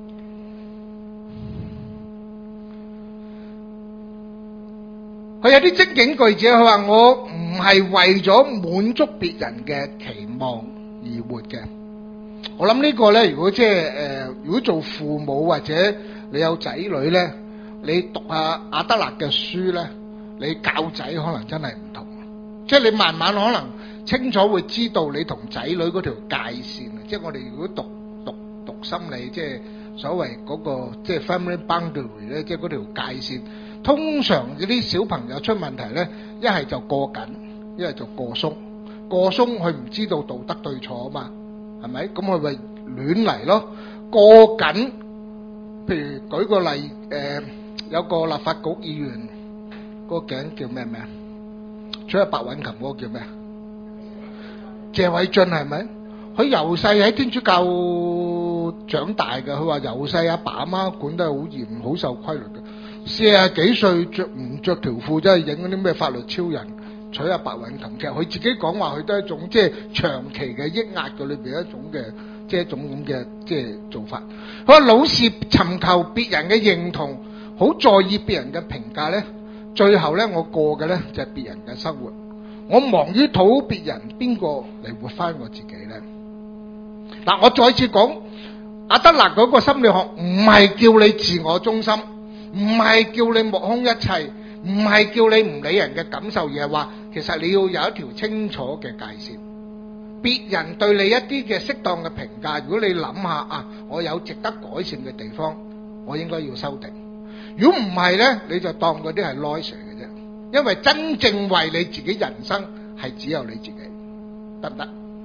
Speaker 1: 佢有啲精警句子，佢話我唔係為咗滿足別人嘅期望而活嘅。我諗呢個咧，如果即係誒，如果做父母或者你有仔女咧，你讀下阿德勒嘅書咧，你教仔可能真係唔同。即係你慢慢可能清楚會知道你同仔女嗰條界線。即係我哋如果讀讀讀心理，即係所謂嗰個即係 family boundary 咧，即係嗰條界線。通常嗰啲小朋友出問題咧，一係就過緊，一係就過鬆。過鬆佢唔知道道德對錯啊嘛，係咪？咁佢咪亂嚟咯。過緊，譬如舉個例，誒、呃、有個立法局議員，嗰、嗰個頸叫咩名？除咗白韻琴嗰個叫咩？謝偉俊係咪？佢由細喺天主教長大嘅，佢話由細阿爸阿媽管得好嚴，好受規律嘅。四十幾歲着唔着條褲，真係影嗰啲咩法律超人，娶阿白韻琴。其實佢自己講話，佢都係一種即係長期嘅抑壓嘅裏邊一種嘅，即係一種咁嘅即係做法。佢話老是尋求別人嘅認同，好在意別人嘅評價咧，最後咧我過嘅咧就係別人嘅生活。我忙於討好別人，邊個嚟活翻我自己咧？嗱，我再次講，阿德勒嗰個心理學唔係叫你自我中心。唔係叫你目空一切，唔係叫你唔理人嘅感受，而係話其實你要有一條清楚嘅界線。別人對你一啲嘅適當嘅評價，如果你諗下啊，我有值得改善嘅地方，我應該要修訂。如果唔係呢，你就當嗰啲係 noise 嘅啫。因為真正為你自己人生係只有你自己，得唔得？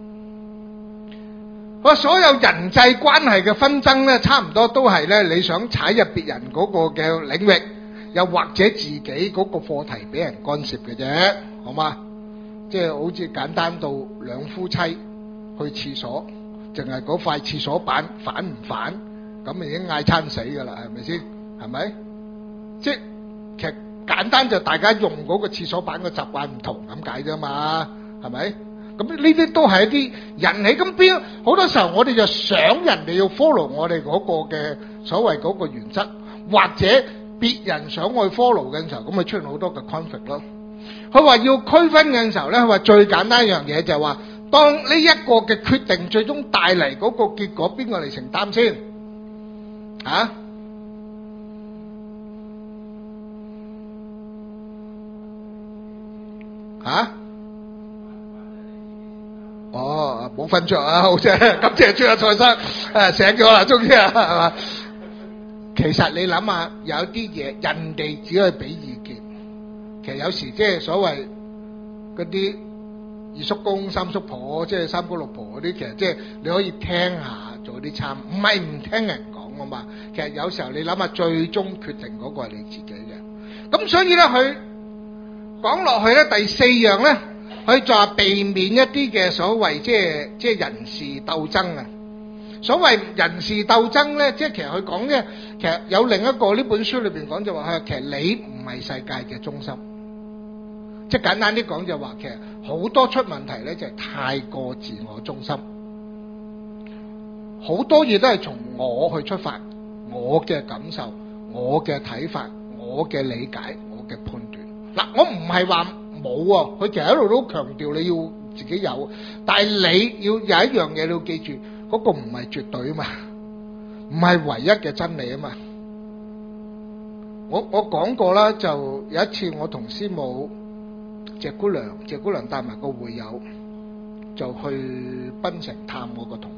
Speaker 1: 我所有人際關係嘅紛爭咧，差唔多都係咧，你想踩入別人嗰個嘅領域，又或者自己嗰個課題俾人干涉嘅啫，好嘛？即係好似簡單到兩夫妻去廁所，淨係嗰塊廁所板反唔反，咁已經嗌餐死噶啦，係咪先？係咪？即係其實簡單就大家用嗰個廁所板嘅習慣唔同咁解啫嘛，係咪？咁呢啲都係一啲人起，咁邊好多時候我哋就想人哋要 follow 我哋嗰個嘅所謂嗰個原則，或者別人想我去 follow 嘅時候，咁咪出現好多嘅 conflict 咯。佢話要區分嘅時候咧，佢話最簡單一樣嘢就係話，當呢一個嘅決定最終帶嚟嗰個結果，邊個嚟承擔先？啊？啊？ 哦，冇瞓着啊，好啫，感謝主啊，蔡生，誒醒咗啦，終於啊，係嘛？其實你諗下，有啲嘢人哋只可以俾意見，其實有時即係所謂嗰啲二叔公、三叔婆，即係三姑六婆嗰啲，其實即係你可以聽下做啲參，唔係唔聽人講啊嘛。其實有時候你諗下，最終決定嗰個係你自己嘅。咁所以咧，佢講落去咧，第四樣咧。佢就話避免一啲嘅所謂即係即係人事鬥爭啊！所謂人事鬥爭咧，即係其實佢講嘅，其實有另一個呢本書裏邊講就話，係其實你唔係世界嘅中心。即係簡單啲講就話，其實好多出問題咧就係太過自我中心，好多嘢都係從我去出發，我嘅感受、我嘅睇法、我嘅理解、我嘅判斷。嗱，我唔係話冇喎，佢其實一路都強調你要自己有，但係你要有一樣嘢你要記住，嗰個唔係絕對啊嘛，唔係唯一嘅真理啊嘛。我我講過啦，就有一次我同師母謝姑娘，謝姑娘帶埋個會友就去檳城探我個同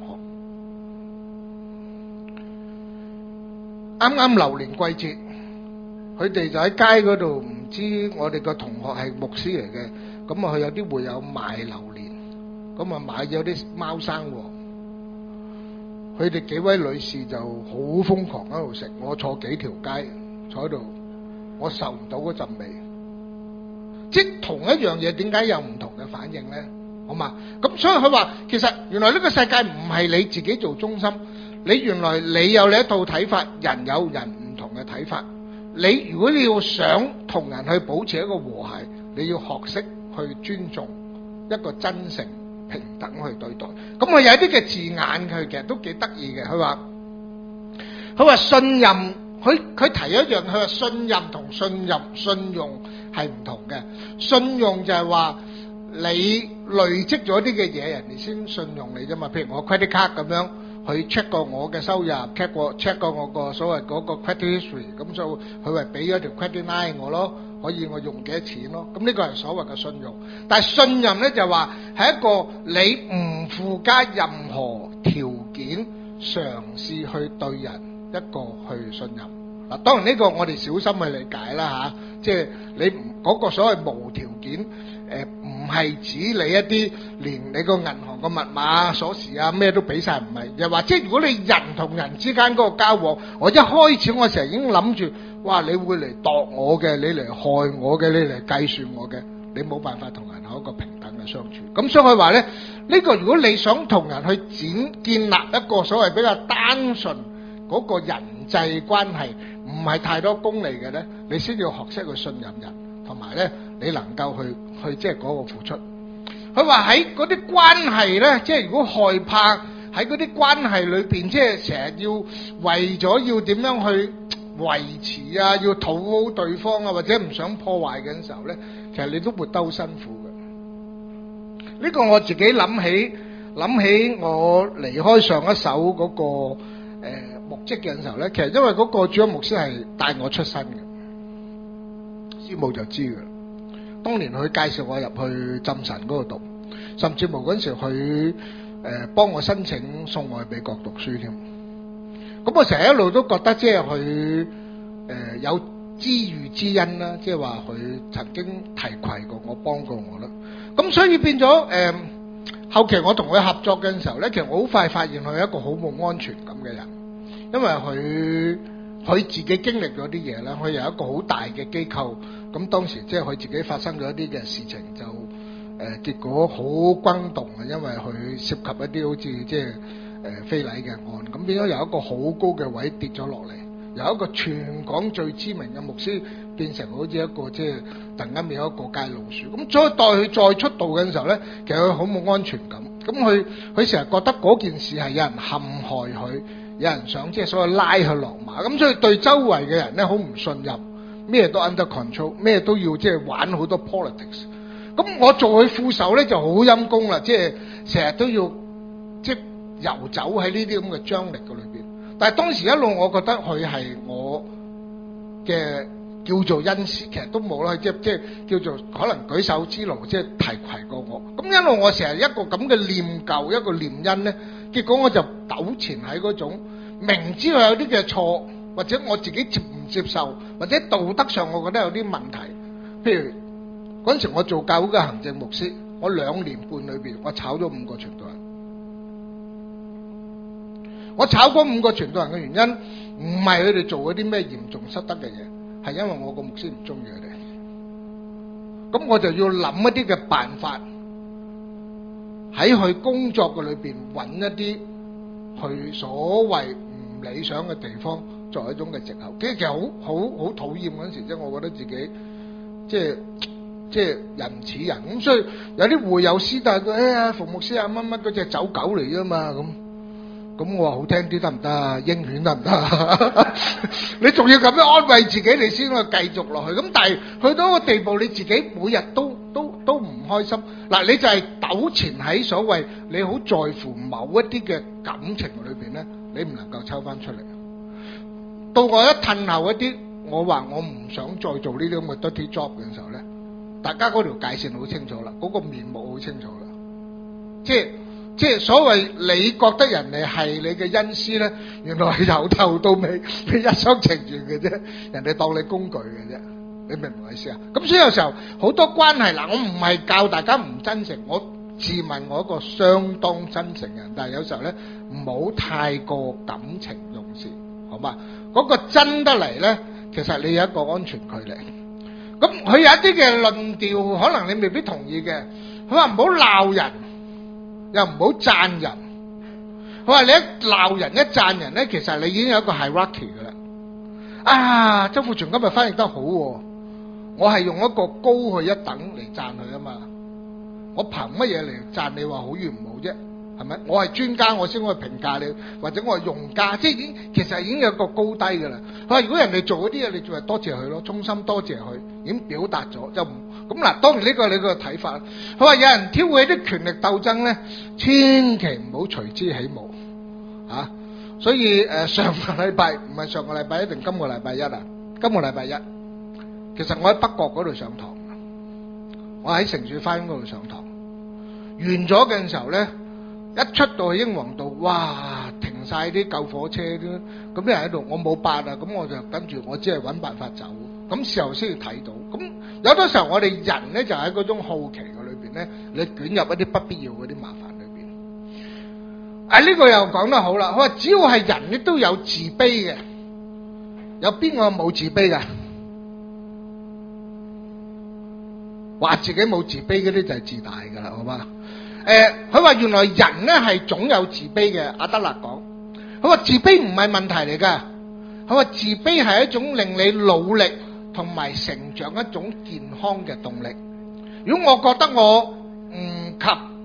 Speaker 1: 學，啱啱榴蓮季節。佢哋就喺街嗰度，唔知我哋個同學係牧師嚟嘅，咁啊佢有啲會友賣榴蓮，咁啊買咗啲貓生喎。佢哋幾位女士就好瘋狂喺度食，我坐幾條街坐喺度，我受唔到嗰陣味。即係同一樣嘢，點解有唔同嘅反應呢？好嘛？咁所以佢話，其實原來呢個世界唔係你自己做中心，你原來你有你一套睇法，人有人唔同嘅睇法。你如果你要想同人去保持一個和諧，你要學識去尊重，一個真誠平等去對待。咁佢有啲嘅字眼，佢其實都幾得意嘅。佢話佢話信任，佢佢提一樣，佢話信任同信任信用係唔同嘅。信用就係話你累積咗啲嘅嘢，人哋先信用你啫嘛。譬如我 credit card 咁樣。佢 check 過我嘅收入 ，check 過 check 過我個所謂嗰個 credit history，咁就佢咪俾咗條 credit line 我咯，可以我用幾多錢咯。咁呢個係所謂嘅信用。但係信任咧就話係一個你唔附加任何條件，嘗試去對人一個去信任。嗱，當然呢個我哋小心去理解啦嚇，即係你嗰個所謂無條件。誒唔係指你一啲連你個銀行個密碼鎖匙啊咩都俾晒，唔係，又或者如果你人同人之間嗰個交往，我一開始我成日已經諗住，哇你會嚟度我嘅，你嚟害我嘅，你嚟計算我嘅，你冇辦法同人有一個平等嘅相處。咁所以佢話咧，呢個如果你想同人去展建立一個所謂比較單純嗰個人際關係，唔係太多功利嘅咧，你先要學識去信任人，同埋咧你能夠去。去即係嗰個付出，佢話喺嗰啲關係咧，即係如果害怕喺嗰啲關係裏邊，即係成日要為咗要點樣去維持啊，要討好對方啊，或者唔想破壞嘅時候咧，其實你都活得好辛苦嘅。呢個我自己諗起諗起我離開上一手嗰個誒牧職嘅時候咧，其實因為嗰個主任牧師係帶我出身嘅，師母就知嘅。當年佢介紹我入去浸神嗰度讀，甚至乎嗰陣時佢誒幫我申請送我去美國讀書添。咁我成日一路都覺得即係佢誒有知遇之恩啦，即係話佢曾經提攜過我，幫過我啦。咁所以變咗誒、呃、後期我同佢合作嘅時候咧，其實我好快發現佢係一個好冇安全感嘅人，因為佢佢自己經歷咗啲嘢啦，佢有一個好大嘅機構。咁當時即係佢自己發生咗一啲嘅事情，就誒、呃、結果好轟動啊！因為佢涉及一啲好似即係誒非禮嘅案，咁變咗由一個好高嘅位跌咗落嚟，由一個全港最知名嘅牧師變成好似一個即係突然間變咗過街老鼠。咁再待佢再出道嘅時候咧，其實佢好冇安全感。咁佢佢成日覺得嗰件事係有人陷害佢，有人想即係所謂拉佢落馬，咁所以對周圍嘅人咧好唔信任。咩都 under control， 咩都要即係玩好多 politics。咁我做佢副手咧就好陰功啦，即係成日都要即係遊走喺呢啲咁嘅張力嘅裏邊。但係當時一路我覺得佢係我嘅叫做恩師，其實都冇啦，即係即係叫做可能舉手之勞，即係提攜過我。咁因為我成日一個咁嘅念舊，一個念恩咧，結果我就糾纏喺嗰種明知我有啲嘅錯，或者我自己接唔接受，或者道德上我覺得有啲問題。譬如嗰陣時我做教會嘅行政牧師，我兩年半裏邊我炒咗五個傳道人。我炒嗰五個傳道人嘅原因，唔係佢哋做嗰啲咩嚴重失德嘅嘢，係因為我個牧師唔中意佢哋。咁我就要諗一啲嘅辦法，喺佢工作嘅裏邊揾一啲佢所謂唔理想嘅地方，作為一種嘅藉口。其實其實好好好討厭嗰陣時，即係我覺得自己即係即係人唔似人。咁所以有啲會友師帶佢，哎呀，馮牧師啊，乜乜嗰隻走狗嚟啫嘛咁。咁我話好聽啲得唔得啊？英犬得唔得？你仲要咁樣安慰自己，你先可以繼續落去。咁但係去到個地步，你自己每日都都都唔開心。嗱，你就係糾纏喺所謂你好在乎某一啲嘅感情裏邊咧，你唔能夠抽翻出嚟。到我一褪後一啲，我話我唔想再做呢啲咁嘅 dirty job 嘅時候咧，大家嗰條界線好清楚啦，嗰個面目好清楚啦，即係。即係所謂你覺得人哋係你嘅恩師咧，原來係由頭到尾你一廂情願嘅啫，人哋當你工具嘅啫，你明唔明我意思啊？咁所以有時候好多關係嗱，我唔係教大家唔真誠，我自問我一個相當真誠人，但係有時候咧唔好太過感情用事，好嘛？嗰個真得嚟咧，其實你有一個安全距離。咁佢有一啲嘅論調，可能你未必同意嘅，佢話唔好鬧人。又唔好讚人，佢話你一鬧人一讚人咧，其實你已經有一個 hierarchy 噶啦。啊，周富全今日翻譯得好，我係用一個高去一等嚟讚佢啊嘛，我憑乜嘢嚟讚你話好與唔好啫？係咪？我係專家，我先可以評價你，或者我係用家，即係已經其實已經有一個高低噶啦。佢話如果人哋做嗰啲嘢，你就係多謝佢咯，衷心多謝佢，已經表達咗就唔。咁嗱，當然呢個你個睇法。佢話有人挑起啲權力鬥爭咧，千祈唔好隨之起舞啊！所以誒、呃，上個禮拜唔係上個禮拜一定今個禮拜一啊？今個禮拜一，其實我喺北角嗰度上堂，我喺城市花園嗰度上堂，完咗嘅時候咧，一出到去英皇道，哇！停晒啲救火車都，咁啲人喺度，我冇八啊，咁我就跟住我只係揾辦法走。咁時候先要睇到，咁有多時候我哋人咧就喺嗰種好奇嘅裏邊咧，你捲入一啲不必要嗰啲麻煩裏邊。啊，呢、這個又講得好啦，佢話只要係人咧都有自卑嘅，有邊個冇自卑噶？話自己冇自卑嗰啲就係自大噶啦，好嘛？誒、呃，佢話原來人咧係總有自卑嘅。阿德勒講，佢話自卑唔係問題嚟噶，佢話自卑係一種令你努力同埋成長一種健康嘅動力。如果我覺得我唔及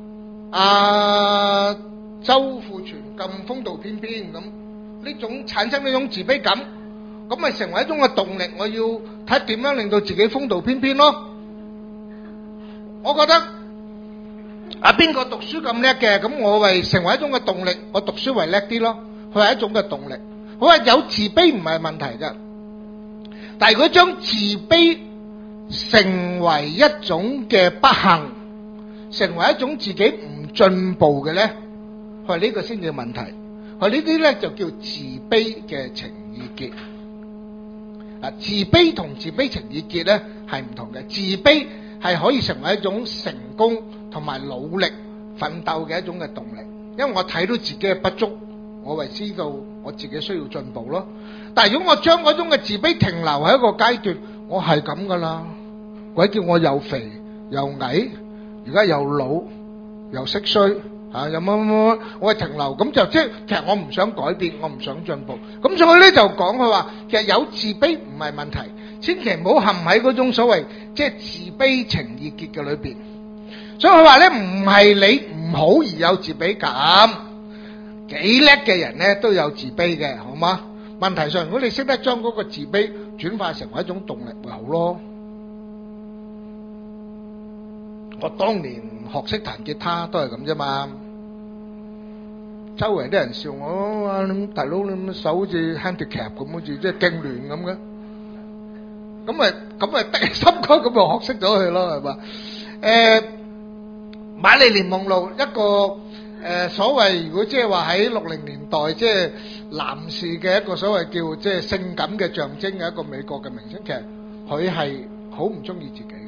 Speaker 1: 阿周富全咁風度翩翩咁，呢種產生呢種自卑感，咁咪成為一種嘅動力。我要睇點樣令到自己風度翩翩咯。我覺得啊邊個讀書咁叻嘅，咁我咪成為一種嘅動力，我讀書為叻啲咯。佢係一種嘅動力。佢話有自卑唔係問題㗎。但係如果將自卑成為一種嘅不幸，成為一種自己唔進步嘅咧，佢話呢個先至問題。佢話呢啲咧就叫自卑嘅情意結。啊，自卑同自卑情意結咧係唔同嘅。自卑係可以成為一種成功同埋努力奮鬥嘅一種嘅動力，因為我睇到自己嘅不足，我為知道我自己需要進步咯。但係如果我將嗰種嘅自卑停留喺一個階段，我係咁噶啦，鬼叫我又肥又矮，而家又老又識衰嚇，又乜乜乜，我係停留咁就即係其實我唔想改變，我唔想進步。咁所以咧就講佢話，其實有自卑唔係問題，千祈唔好陷喺嗰種所謂即係自卑情意結嘅裏邊。所以佢話咧，唔係你唔好而有自卑感，幾叻嘅人咧都有自卑嘅，好嗎？問題上，如果你識得將嗰個自卑轉化成為一種動力，咪好咯。我當年學識彈吉他都係咁啫嘛，周圍啲人笑我，你大佬你手好似 handicap 咁，好似即係痙攣咁嘅。 咁咪咁咪得心肝，咁咪學識咗佢咯，係嘛？誒，瑪麗蓮夢露一個誒所謂，如果即係話喺六零年代，即係男士嘅一個所謂叫即係性感嘅象徵嘅一個美國嘅明星，其實佢係好唔中意自己嘅，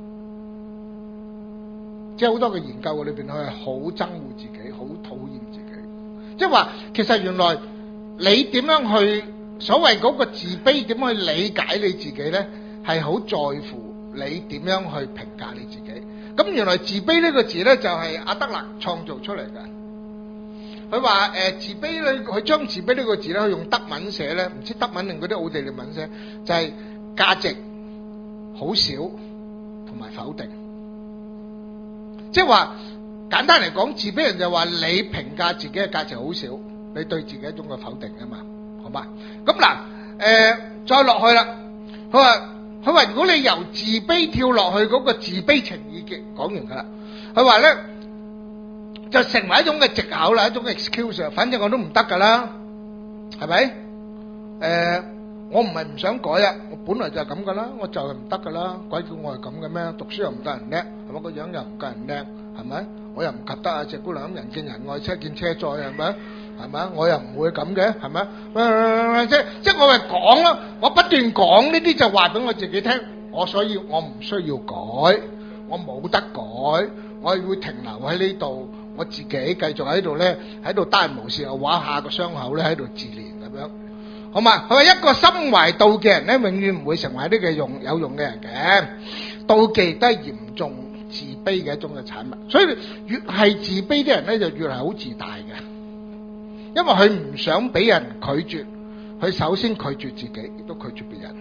Speaker 1: 即係好多嘅研究嘅裏邊，佢係好憎惡自己，好討厭自己。即係話，其實原來你點樣去所謂嗰個自卑，點樣去理解你自己呢？係好在乎你點樣去評價你自己。咁原來自卑呢個字呢，就係阿德勒創造出嚟嘅。佢話誒自卑咧，佢將自卑呢個字呢，佢用德文寫呢，唔知德文定嗰啲奧地利文寫，就係價值好少同埋否定。即係話簡單嚟講，自卑人就話你評價自己嘅價值好少，你對自己一種嘅否定啊嘛，好嘛？咁嗱誒，再落去啦，佢話。佢話：如果你由自卑跳落去嗰個自卑情意結，講完㗎啦。佢話咧就成為一種嘅藉口啦，一種 excuse。反正我都唔得㗎啦，係咪？誒、呃，我唔係唔想改啊，我本來就係咁㗎啦，我就係唔得㗎啦。鬼叫我係咁嘅咩？讀書又唔夠人叻，係咪？個樣又唔夠人靚，係咪？我又唔及得啊隻姑娘咁人見人愛，車見車載，係咪？係咪？我又唔會咁嘅，係咪？即即我係講咯，我不斷講呢啲就話俾我自己聽，我所以我唔需要改，我冇得改，我會停留喺呢度，我自己繼續喺度咧，喺度單人無事又畫下個傷口咧，喺度自憐咁樣，好嘛？佢話一個心懷妒忌嘅人咧，永遠唔會成為呢個用有用嘅人嘅，妒忌都係嚴重自卑嘅一種嘅產物，所以越係自卑啲人咧，就越係好自大嘅。因為佢唔想俾人拒絕，佢首先拒絕自己，亦都拒絕別人。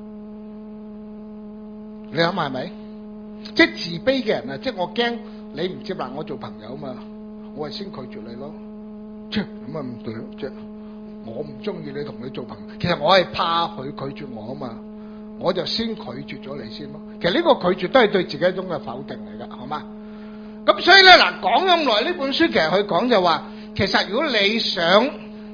Speaker 1: 你諗下係咪？即係自卑嘅人啊！即係我驚你唔接納我做朋友嘛，我係先拒絕你咯。即係咁啊唔對，即係我唔中意你同你做朋友。其實我係怕佢拒絕我啊嘛，我就先拒絕咗你先咯。其實呢個拒絕都係對自己一種嘅否定嚟噶，好嘛？咁所以咧嗱，講咁耐呢本書，其實佢講就話。其實如果你想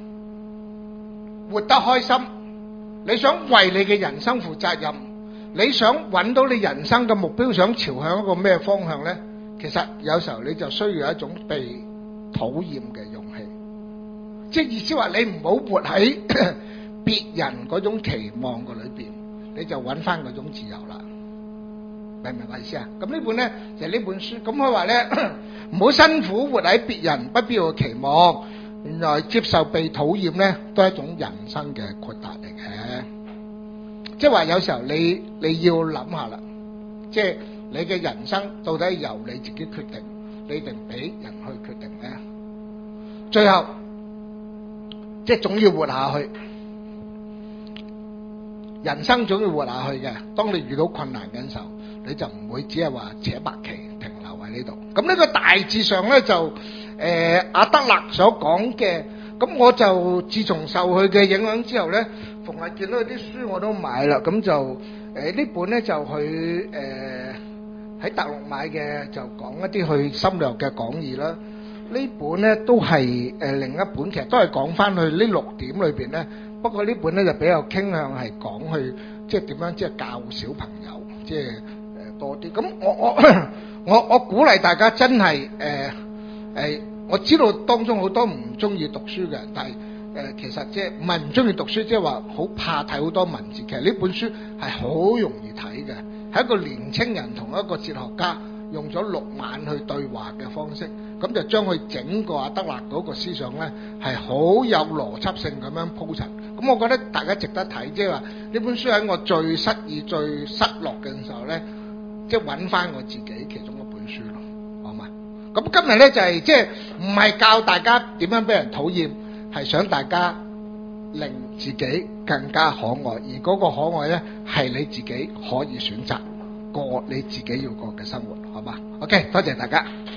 Speaker 1: 活得開心，你想為你嘅人生負責任，你想揾到你人生嘅目標，想朝向一個咩方向呢？其實有時候你就需要有一種被討厭嘅勇氣，即係意思話你唔好活喺別人嗰種期望嘅裏邊，你就揾翻嗰種自由啦。明唔明我意思啊？咁呢本呢就係呢本書，咁佢話呢唔好辛苦活喺別人不必要嘅期望，原來接受被討厭呢都係一種人生嘅豁達嚟嘅。即係話有時候你你要諗下啦，即係你嘅人生到底由你自己決定，你定俾人去決定呢？最後即係總要活下去，人生總要活下去嘅。當你遇到困難嘅時候，你就唔會只係話扯白旗停留喺呢度。咁呢個大致上呢，就誒、呃、阿德勒所講嘅。咁我就自從受佢嘅影響之後呢，逢係見到啲書我都買啦。咁就誒呢、呃、本呢，就佢誒喺大陸買嘅，就講一啲去深入嘅講義啦。呢本呢，都係誒、呃、另一本，其實都係講翻去呢六點裏邊呢。不過呢本呢，就比較傾向係講去即係點樣即係教小朋友，即係。多啲咁，我我我我鼓勵大家真係誒誒，我知道當中好多唔中意讀書嘅人，但係誒、呃、其實即係唔係唔中意讀書，即係話好怕睇好多文字。其實呢本書係好容易睇嘅，係一個年青人同一個哲學家用咗六晚去對話嘅方式，咁就將佢整個阿德勒嗰個思想咧係好有邏輯性咁樣鋪陳。咁我覺得大家值得睇，即係話呢本書喺我最失意、最失落嘅時候咧。即係揾翻我自己其中一本書咯，好嘛？咁今日咧就係即係唔係教大家點樣俾人討厭，係想大家令自己更加可愛，而嗰個可愛咧係你自己可以選擇過你自己要過嘅生活，好嘛？OK，多謝大家。